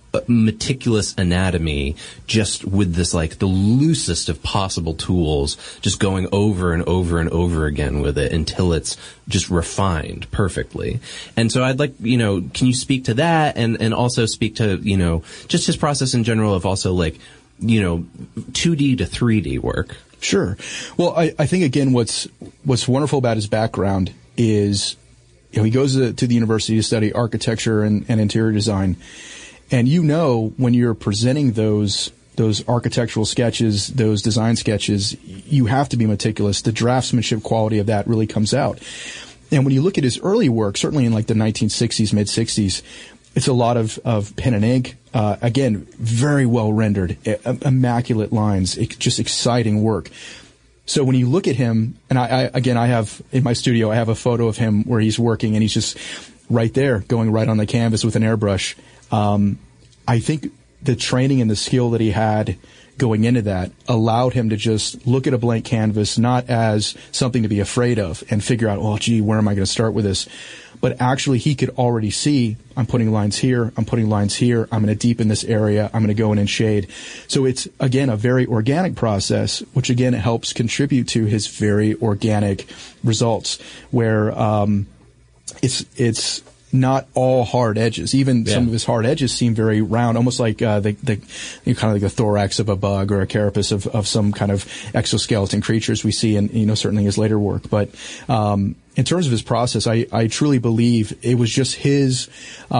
meticulous anatomy, just with this like the loosest of possible tools, just going over and over and over again with it until it's just refined perfectly. And so I'd like, you know, can you speak to that and, and also speak to, you know, just his process in general of also like, you know, two D to three D work? Sure. Well, I, I think again, what's, what's wonderful about his background is, you know, he goes to, to the university to study architecture and, and interior design. And you know, when you're presenting those those architectural sketches, those design sketches, you have to be meticulous. The draftsmanship quality of that really comes out. And when you look at his early work, certainly in like the nineteen sixties, mid sixties, it's a lot of, of pen and ink. Uh, again, very well rendered, immaculate lines, just exciting work. So when you look at him, and I, I again, I have in my studio, I have a photo of him where he's working and he's just right there, going right on the canvas with an airbrush. Um, I think the training and the skill that he had going into that allowed him to just look at a blank canvas, not as something to be afraid of and figure out, oh, gee, where am I going to start with this? But actually he could already see, I'm putting lines here, I'm putting lines here, I'm going to deepen this area, I'm going to go in and shade. So it's, again, a very organic process, which again helps contribute to his very organic results where, um, it's, it's, not all hard edges. Even yeah. some of his hard edges seem very round, almost like uh, the, the you know, kind of like the thorax of a bug or a carapace of, of some kind of exoskeleton creatures we see in, you know, certainly his later work. But um, in terms of his process, I, I truly believe it was just his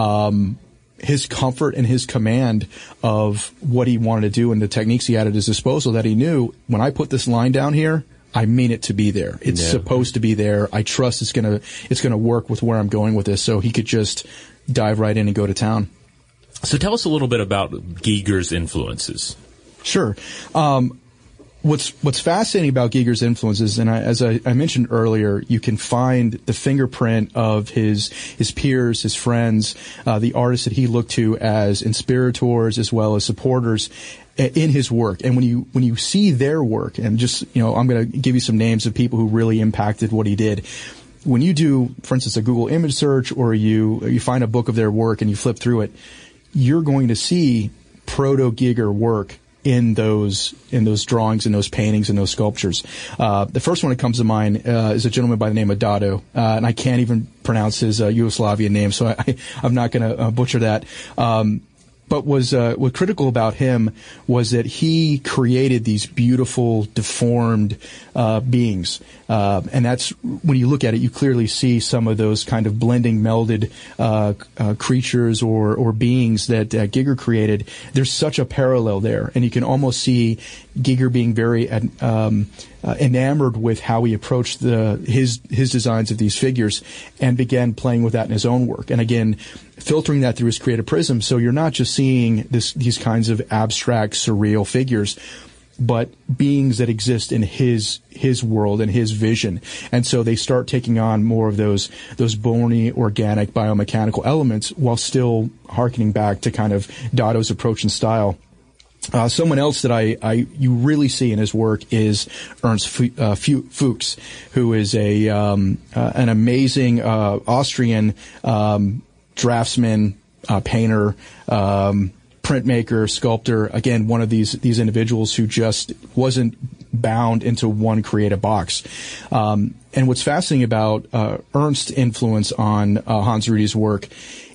um, his comfort and his command of what he wanted to do and the techniques he had at his disposal that he knew, when I put this line down here, I mean it to be there. It's yeah. supposed to be there. I trust it's gonna it's gonna work with where I'm going with this. So he could just dive right in and go to town. So tell us a little bit about Giger's influences. Sure. Um, what's what's fascinating about Giger's influences, and I, as I, I mentioned earlier, you can find the fingerprint of his his peers, his friends, uh, the artists that he looked to as inspirators as well as supporters in his work. And when you when you see their work, and just, you know, I'm going to give you some names of people who really impacted what he did. When you do, for instance, a Google image search, or you you find a book of their work and you flip through it, you're going to see proto-Giger work in those in those drawings, in those paintings, and those sculptures. Uh, the first one that comes to mind uh, is a gentleman by the name of Dado, uh, and I can't even pronounce his uh, Yugoslavian name, so I, I'm not going to uh, butcher that. Um, But was uh, what critical about him was that he created these beautiful, deformed uh, beings, uh, and that's when you look at it, you clearly see some of those kind of blending, melded uh, uh, creatures or or beings that uh, Giger created. There's such a parallel there, and you can almost see Giger being very um, uh, enamored with how he approached the his his designs of these figures, and began playing with that in his own work. And again, filtering that through his creative prism, so you're not just seeing this, these kinds of abstract, surreal figures, but beings that exist in his his world and his vision. And so they start taking on more of those those bony, organic, biomechanical elements, while still hearkening back to kind of Dado's approach and style. Uh, someone else that I, I you really see in his work is Ernst F- uh, Fuchs, who is a um, uh, an amazing uh, Austrian um, draftsman, uh, painter, um, printmaker, sculptor. Again, one of these these individuals who just wasn't bound into one creative box. Um, and what's fascinating about uh, Ernst's influence on uh, Hans Rudy's work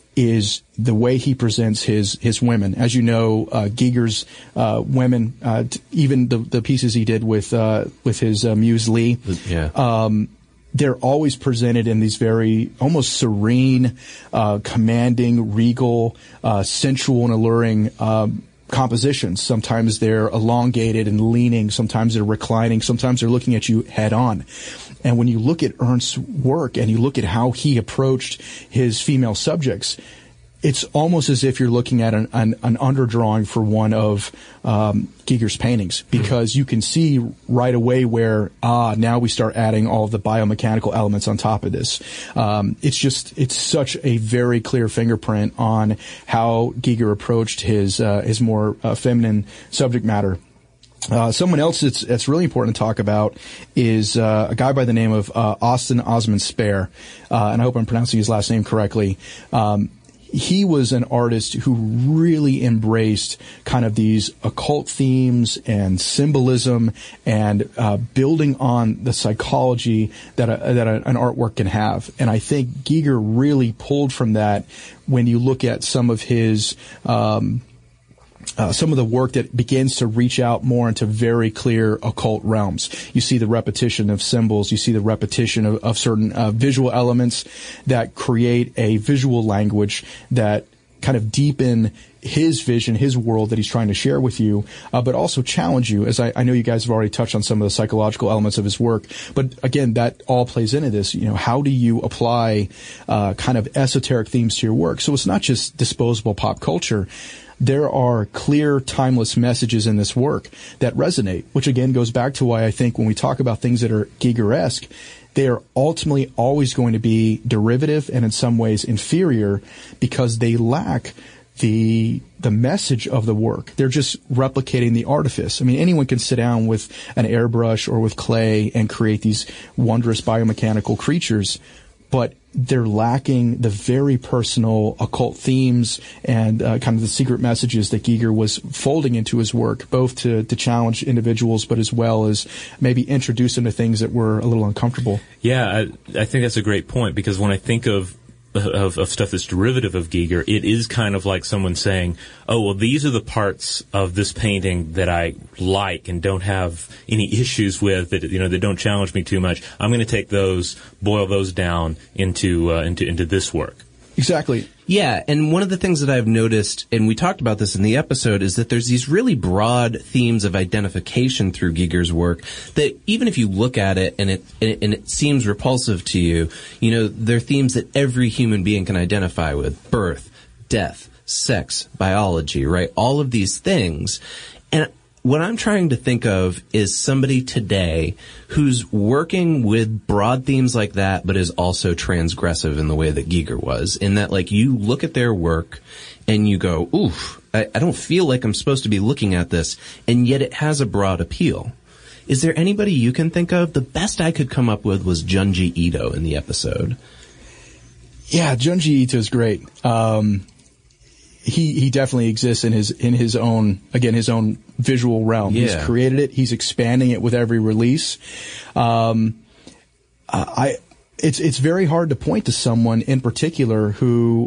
is the way he presents his his women. As you know, uh, Giger's uh, women, uh, t- even the the pieces he did with uh, with his uh, muse Lee, yeah. um, they're always presented in these very almost serene, uh, commanding, regal, uh, sensual, and alluring um, compositions. Sometimes they're elongated and leaning. Sometimes they're reclining. Sometimes they're looking at you head on. And when you look at Ernst's work and you look at how he approached his female subjects, it's almost as if you're looking at an, an, an underdrawing for one of um, Giger's paintings, because you can see right away where, ah, now we start adding all of the biomechanical elements on top of this. Um, it's just, it's such a very clear fingerprint on how Giger approached his, uh, his more uh, feminine subject matter. Uh, someone else that's, that's really important to talk about is uh, a guy by the name of uh, Austin Osman Spare, uh, and I hope I'm pronouncing his last name correctly. Um, he was an artist who really embraced kind of these occult themes and symbolism and uh, building on the psychology that a, that a, an artwork can have. And I think Giger really pulled from that when you look at some of his um, Uh, some of the work that begins to reach out more into very clear occult realms. You see the repetition of symbols. You see the repetition of, of certain uh, visual elements that create a visual language that kind of deepen his vision, his world that he's trying to share with you, uh, but also challenge you. As I, I know you guys have already touched on some of the psychological elements of his work, but again, that all plays into this. You know, how do you apply uh, kind of esoteric themes to your work? So it's not just disposable pop culture. There are clear, timeless messages in this work that resonate, which again goes back to why I think when we talk about things that are Giger-esque, they are ultimately always going to be derivative and in some ways inferior because they lack the the message of the work. They're just replicating the artifice. I mean, anyone can sit down with an airbrush or with clay and create these wondrous biomechanical creatures, but they're lacking the very personal occult themes and uh, kind of the secret messages that Giger was folding into his work, both to, to challenge individuals, but as well as maybe introduce them to things that were a little uncomfortable. Yeah, I, I think that's a great point, because when I think of Of, of stuff that's derivative of Giger, it is kind of like someone saying, oh, well, these are the parts of this painting that I like and don't have any issues with, that, you know, that don't challenge me too much. I'm going to take those, boil those down into, uh, into, into this work. Exactly. Yeah, and one of the things that I've noticed, and we talked about this in the episode, is that there's these really broad themes of identification through Giger's work that even if you look at it and it and it seems repulsive to you, you know, they're themes that every human being can identify with: birth, death, sex, biology, right? All of these things. And what I'm trying to think of is somebody today who's working with broad themes like that, but is also transgressive in the way that Giger was. In that, like, you look at their work and you go, oof, I, I don't feel like I'm supposed to be looking at this, and yet it has a broad appeal. Is there anybody you can think of? The best I could come up with was Junji Ito in the episode. Yeah, Junji Ito is great. Um, He he definitely exists in his in his own again his own visual realm. Yeah. He's created it. He's expanding it with every release. Um, I it's it's very hard to point to someone in particular who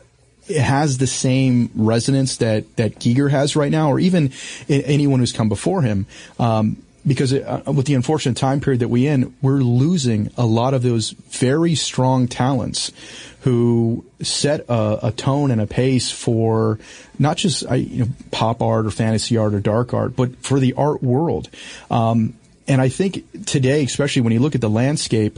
has the same resonance that that Giger has right now, or even anyone who's come before him. Um, because it, uh, with the unfortunate time period that we're in, we're losing a lot of those very strong talents who set a, a tone and a pace for not just uh, you know, pop art or fantasy art or dark art, but for the art world. Um, and I think today, especially when you look at the landscape,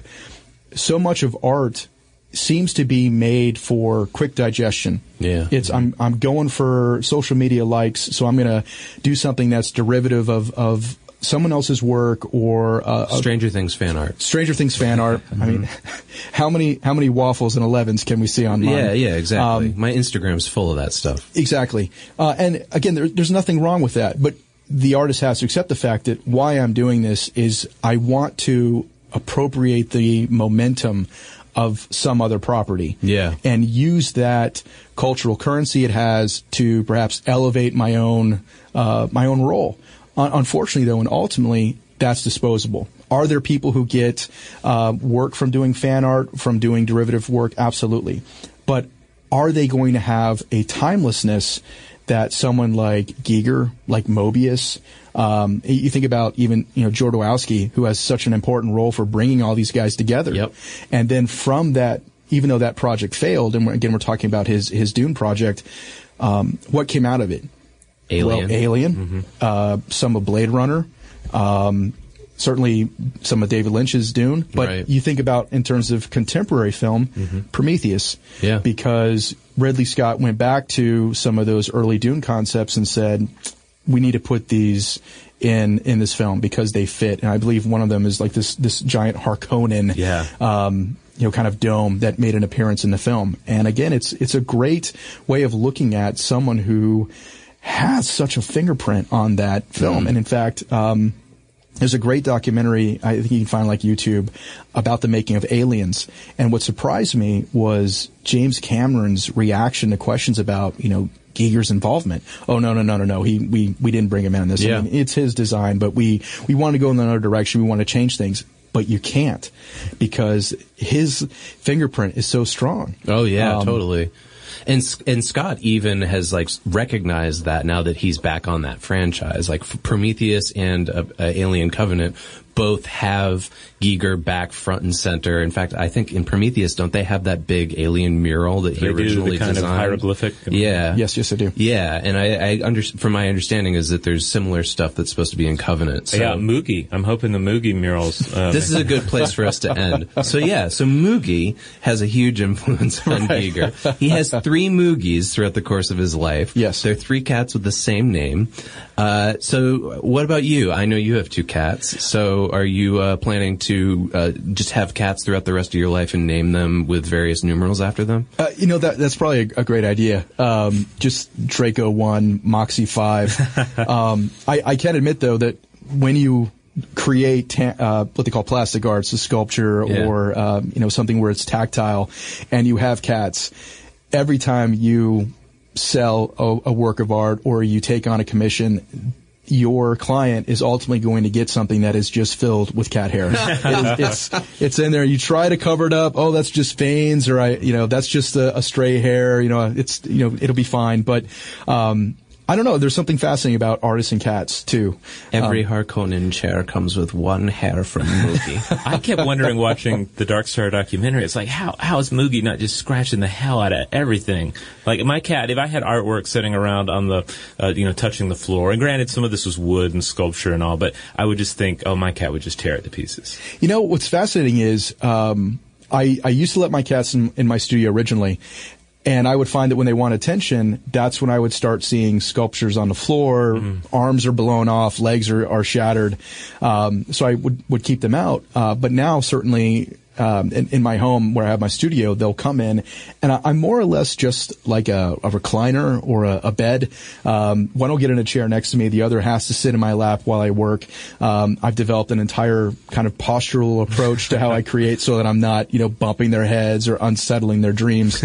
so much of art seems to be made for quick digestion. Yeah. It's I'm I'm going for social media likes, so I'm going to do something that's derivative of of someone else's work, or uh, Stranger Things fan art. Stranger Things fan art. Mm-hmm. I mean, how many how many waffles and elevens can we see online? Yeah, yeah, exactly. Um, My Instagram's full of that stuff. Exactly. Uh, and again, there, there's nothing wrong with that, but the artist has to accept the fact that why I'm doing this is I want to appropriate the momentum of some other property. Yeah. And use that cultural currency it has to perhaps elevate my own uh, my own role. Unfortunately, though, and ultimately, that's disposable. Are there people who get uh, work from doing fan art, from doing derivative work? Absolutely. But are they going to have a timelessness that someone like Giger, like Moebius, um, you think about even, you know, Jodorowsky, who has such an important role for bringing all these guys together. Yep. And then from that, even though that project failed, and we're, again, we're talking about his, his Dune project, um, what came out of it? Alien. Well, Alien, mm-hmm. uh, some of Blade Runner, um, certainly some of David Lynch's Dune. But right. you think about, in terms of contemporary film, mm-hmm. Prometheus. Yeah. Because Ridley Scott went back to some of those early Dune concepts and said, we need to put these in in this film because they fit. And I believe one of them is like this this giant Harkonnen, yeah. um, you know, kind of dome that made an appearance in the film. And again, it's it's a great way of looking at someone who has such a fingerprint on that film. Mm. And in fact, um, there's a great documentary, I think you can find like YouTube, about the making of Aliens. And what surprised me was James Cameron's reaction to questions about, you know, Giger's involvement. Oh, no, no, no, no, no. He, we, we didn't bring him in on this. Yeah. I mean, it's his design, but we, we want to go in another direction. We want to change things. But you can't, because his fingerprint is so strong. Oh, yeah, um, totally. And and Scott even has like recognized that now that he's back on that franchise. Like Prometheus and uh, uh, Alien Covenant both have Giger back front and center. In fact, I think in Prometheus, don't they have that big alien mural that he they originally do, the kind designed? of hieroglyphic. Yes, Yeah. yes, I do. Yeah, and I, I under, from my understanding is that there's similar stuff that's supposed to be in Covenant. So. Yeah, Moogie. I'm hoping the Moogie murals. Um, this is a good place for us to end. So yeah, so Moogie has a huge influence on right. Giger. He has three Moogies throughout the course of his life. Yes. They're three cats with the same name. Uh, so what about you? I know you have two cats. So are you uh, planning to uh, just have cats throughout the rest of your life and name them with various numerals after them? Uh, you know, that that's probably a, a great idea. Um, just Draco one, Moxie five. um, I, I can admit, though, that when you create ta- uh, what they call plastic arts, a sculpture yeah. or, um, you know, something where it's tactile, and you have cats, every time you sell a, a work of art or you take on a commission, your client is ultimately going to get something that is just filled with cat hair. it, it's it's in there. You try to cover it up. Oh, that's just veins, or I, you know, that's just a, a stray hair. You know, it's you know, it'll be fine. But um, I don't know. There's something fascinating about artists and cats too. Every um, Harkonnen chair comes with one hair from Moogie. I kept wondering watching the Dark Star documentary. It's like, how how is Moogie not just scratching the hell out of everything? Like my cat, if I had artwork sitting around on the, uh, you know, touching the floor, and granted some of this was wood and sculpture and all, but I would just think, oh, my cat would just tear it to pieces. You know, what's fascinating is um, I I used to let my cats in, in my studio originally. And I would find that when they want attention, that's when I would start seeing sculptures on the floor, mm-hmm. arms are blown off, legs are, are shattered. Um, so I would, would keep them out. Uh, but now certainly, um, in, in my home where I have my studio, they'll come in and I, I'm more or less just like a, a recliner or a, a bed. Um, one will get in a chair next to me. The other has to sit in my lap while I work. Um, I've developed an entire kind of postural approach to how I create so that I'm not, you know, bumping their heads or unsettling their dreams.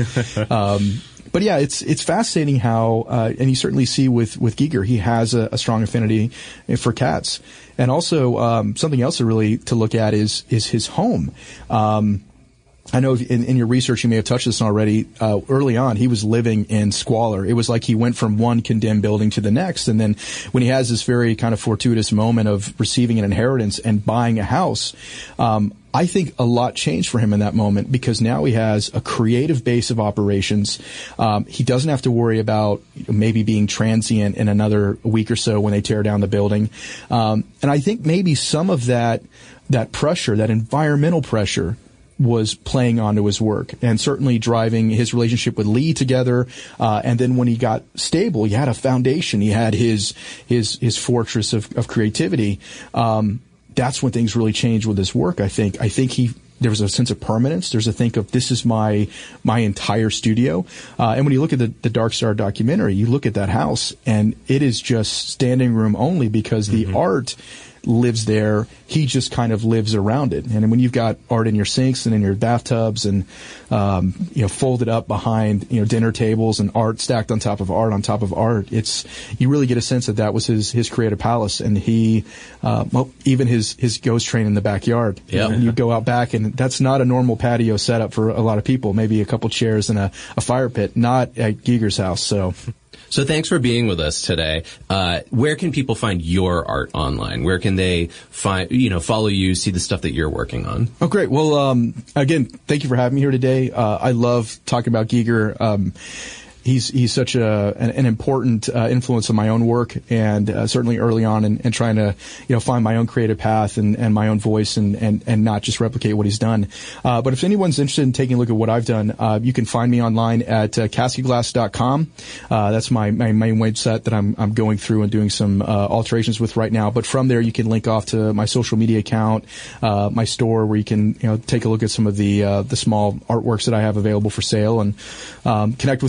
Um, But yeah, it's it's fascinating how, uh, and you certainly see with with Giger, he has a, a strong affinity for cats, and also um, something else to really to look at is is his home. Um, I know in, in your research you may have touched this already. Uh, early on, he was living in squalor. It was like he went from one condemned building to the next, and then when he has this very kind of fortuitous moment of receiving an inheritance and buying a house, um, I think a lot changed for him in that moment because now he has a creative base of operations. Um, he doesn't have to worry about maybe being transient in another week or so when they tear down the building. Um, and I think maybe some of that that pressure, that environmental pressure, was playing onto his work and certainly driving his relationship with Lee together. Uh, and then when he got stable, he had a foundation. He had his his his fortress of, of creativity. Um, that's when things really changed with his work. I think. I think he. There was a sense of permanence. There's a think of this is my my entire studio. Uh, and when you look at the, the Dark Star documentary, you look at that house and it is just standing room only because mm-hmm. the art lives there. He just kind of lives around it. And when you've got art in your sinks and in your bathtubs and, um, you know, folded up behind, you know, dinner tables and art stacked on top of art on top of art, it's, you really get a sense that that was his, his creative palace. And he, uh, well, even his, his ghost train in the backyard. Yeah. And you go out back and that's not a normal patio setup for a lot of people. Maybe a couple chairs and a, a fire pit, not at Giger's house. So. So thanks for being with us today. Uh, where can people find your art online? Where can they find, you know, follow you, see the stuff that you're working on? Oh, great. Well, um, again, thank you for having me here today. Uh, I love talking about Giger. Um, He's he's such a an, an important uh, influence on my own work, and uh, certainly early on, and, and trying to you know find my own creative path and, and my own voice, and, and, and not just replicate what he's done. Uh, but if anyone's interested in taking a look at what I've done, uh, you can find me online at uh, casket glass dot com. Uh, that's my, my main website that I'm I'm going through and doing some uh, alterations with right now. But from there, you can link off to my social media account, uh, my store, where you can you know take a look at some of the uh, the small artworks that I have available for sale, and um, connect with me there.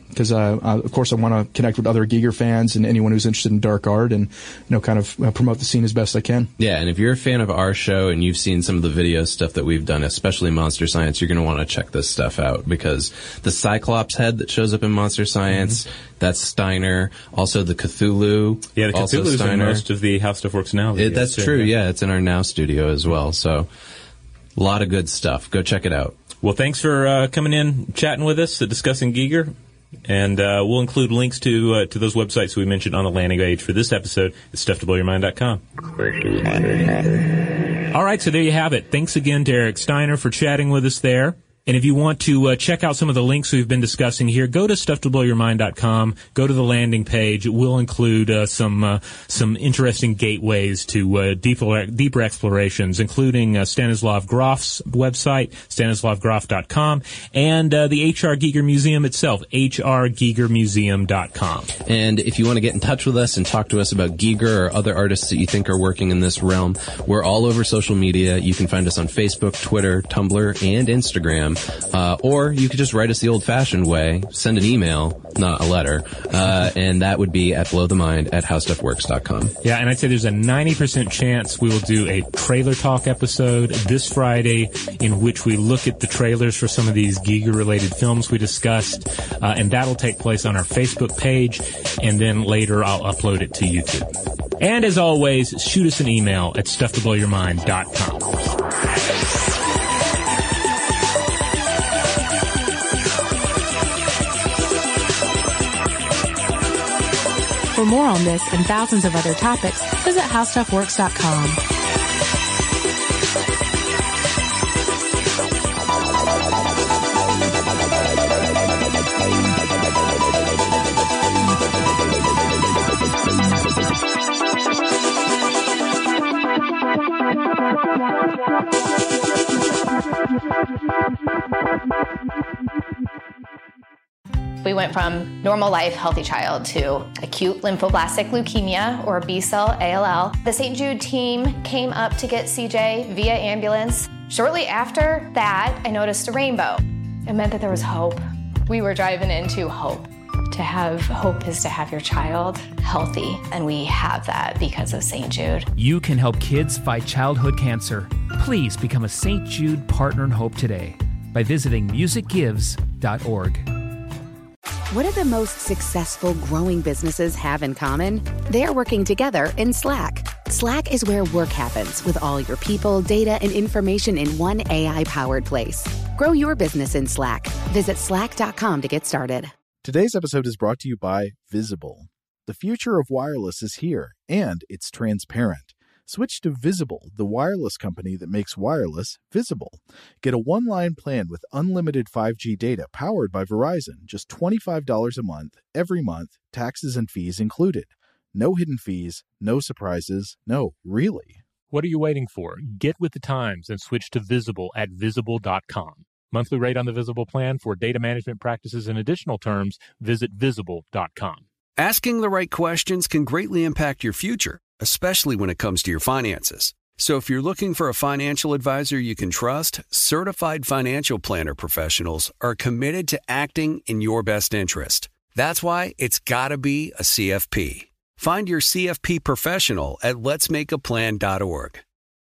because, uh, uh, of course, I want to connect with other Giger fans and anyone who's interested in dark art and, you know, kind of uh, promote the scene as best I can. Yeah, and if you're a fan of our show and you've seen some of the video stuff that we've done, especially Monster Science, you're going to want to check this stuff out, because the Cyclops head that shows up in Monster Science, mm-hmm. that's Steiner. Also the Cthulhu. Yeah, the Cthulhu's in most of the How Stuff Works Now videos. It, that's too, true, yeah. yeah. It's in our Now studio as well. So a lot of good stuff. Go check it out. Well, thanks for uh, coming in, chatting with us, uh, discussing Giger. And uh, we'll include links to uh, to those websites we mentioned on the landing page for this episode at stuff to blow your mind dot com. All right, so there you have it. Thanks again to Eric Steiner for chatting with us there. And if you want to uh, check out some of the links we've been discussing here, go to stuff to blow your mind dot com. Go to the landing page. It will include uh, some uh, some interesting gateways to uh, deeper, deeper explorations, including uh, Stanislav Grof's website, stanislav grof dot com, and uh, the H R. Giger Museum itself, h r giger museum dot com. And if you want to get in touch with us and talk to us about Giger or other artists that you think are working in this realm, we're all over social media. You can find us on Facebook, Twitter, Tumblr, and Instagram. Uh, or you could just write us the old-fashioned way, send an email, not a letter, uh, and that would be at blowthemind at how stuff works dot com. Yeah, and I'd say there's a ninety percent chance we will do a trailer talk episode this Friday in which we look at the trailers for some of these Giger-related films we discussed, uh, and that'll take place on our Facebook page, and then later I'll upload it to YouTube. And as always, shoot us an email at stuff to blow your mind dot com. For more on this and thousands of other topics, visit how stuff works dot com. We went from normal life, healthy child to acute lymphoblastic leukemia, or B-cell A L L. The Saint Jude team came up to get C J via ambulance. Shortly after that, I noticed a rainbow. It meant that there was hope. We were driving into hope. To have hope is to have your child healthy, and we have that because of Saint Jude. You can help kids fight childhood cancer. Please become a Saint Jude Partner in Hope today by visiting music gives dot org. What do the most successful growing businesses have in common? They're working together in Slack. Slack is where work happens, with all your people, data, and information in one A I-powered place. Grow your business in Slack. Visit slack dot com to get started. Today's episode is brought to you by Visible. The future of wireless is here, and it's transparent. Switch to Visible, the wireless company that makes wireless visible. Get a one-line plan with unlimited five G data powered by Verizon, just twenty-five dollars a month, every month, taxes and fees included. No hidden fees, no surprises, no, really. What are you waiting for? Get with the times and switch to Visible at visible dot com. Monthly rate on the Visible plan for data management practices and additional terms, visit visible dot com. Asking the right questions can greatly impact your future, especially when it comes to your finances. So if you're looking for a financial advisor you can trust, certified financial planner professionals are committed to acting in your best interest. That's why it's got to be a C F P. Find your C F P professional at lets make a plan dot org.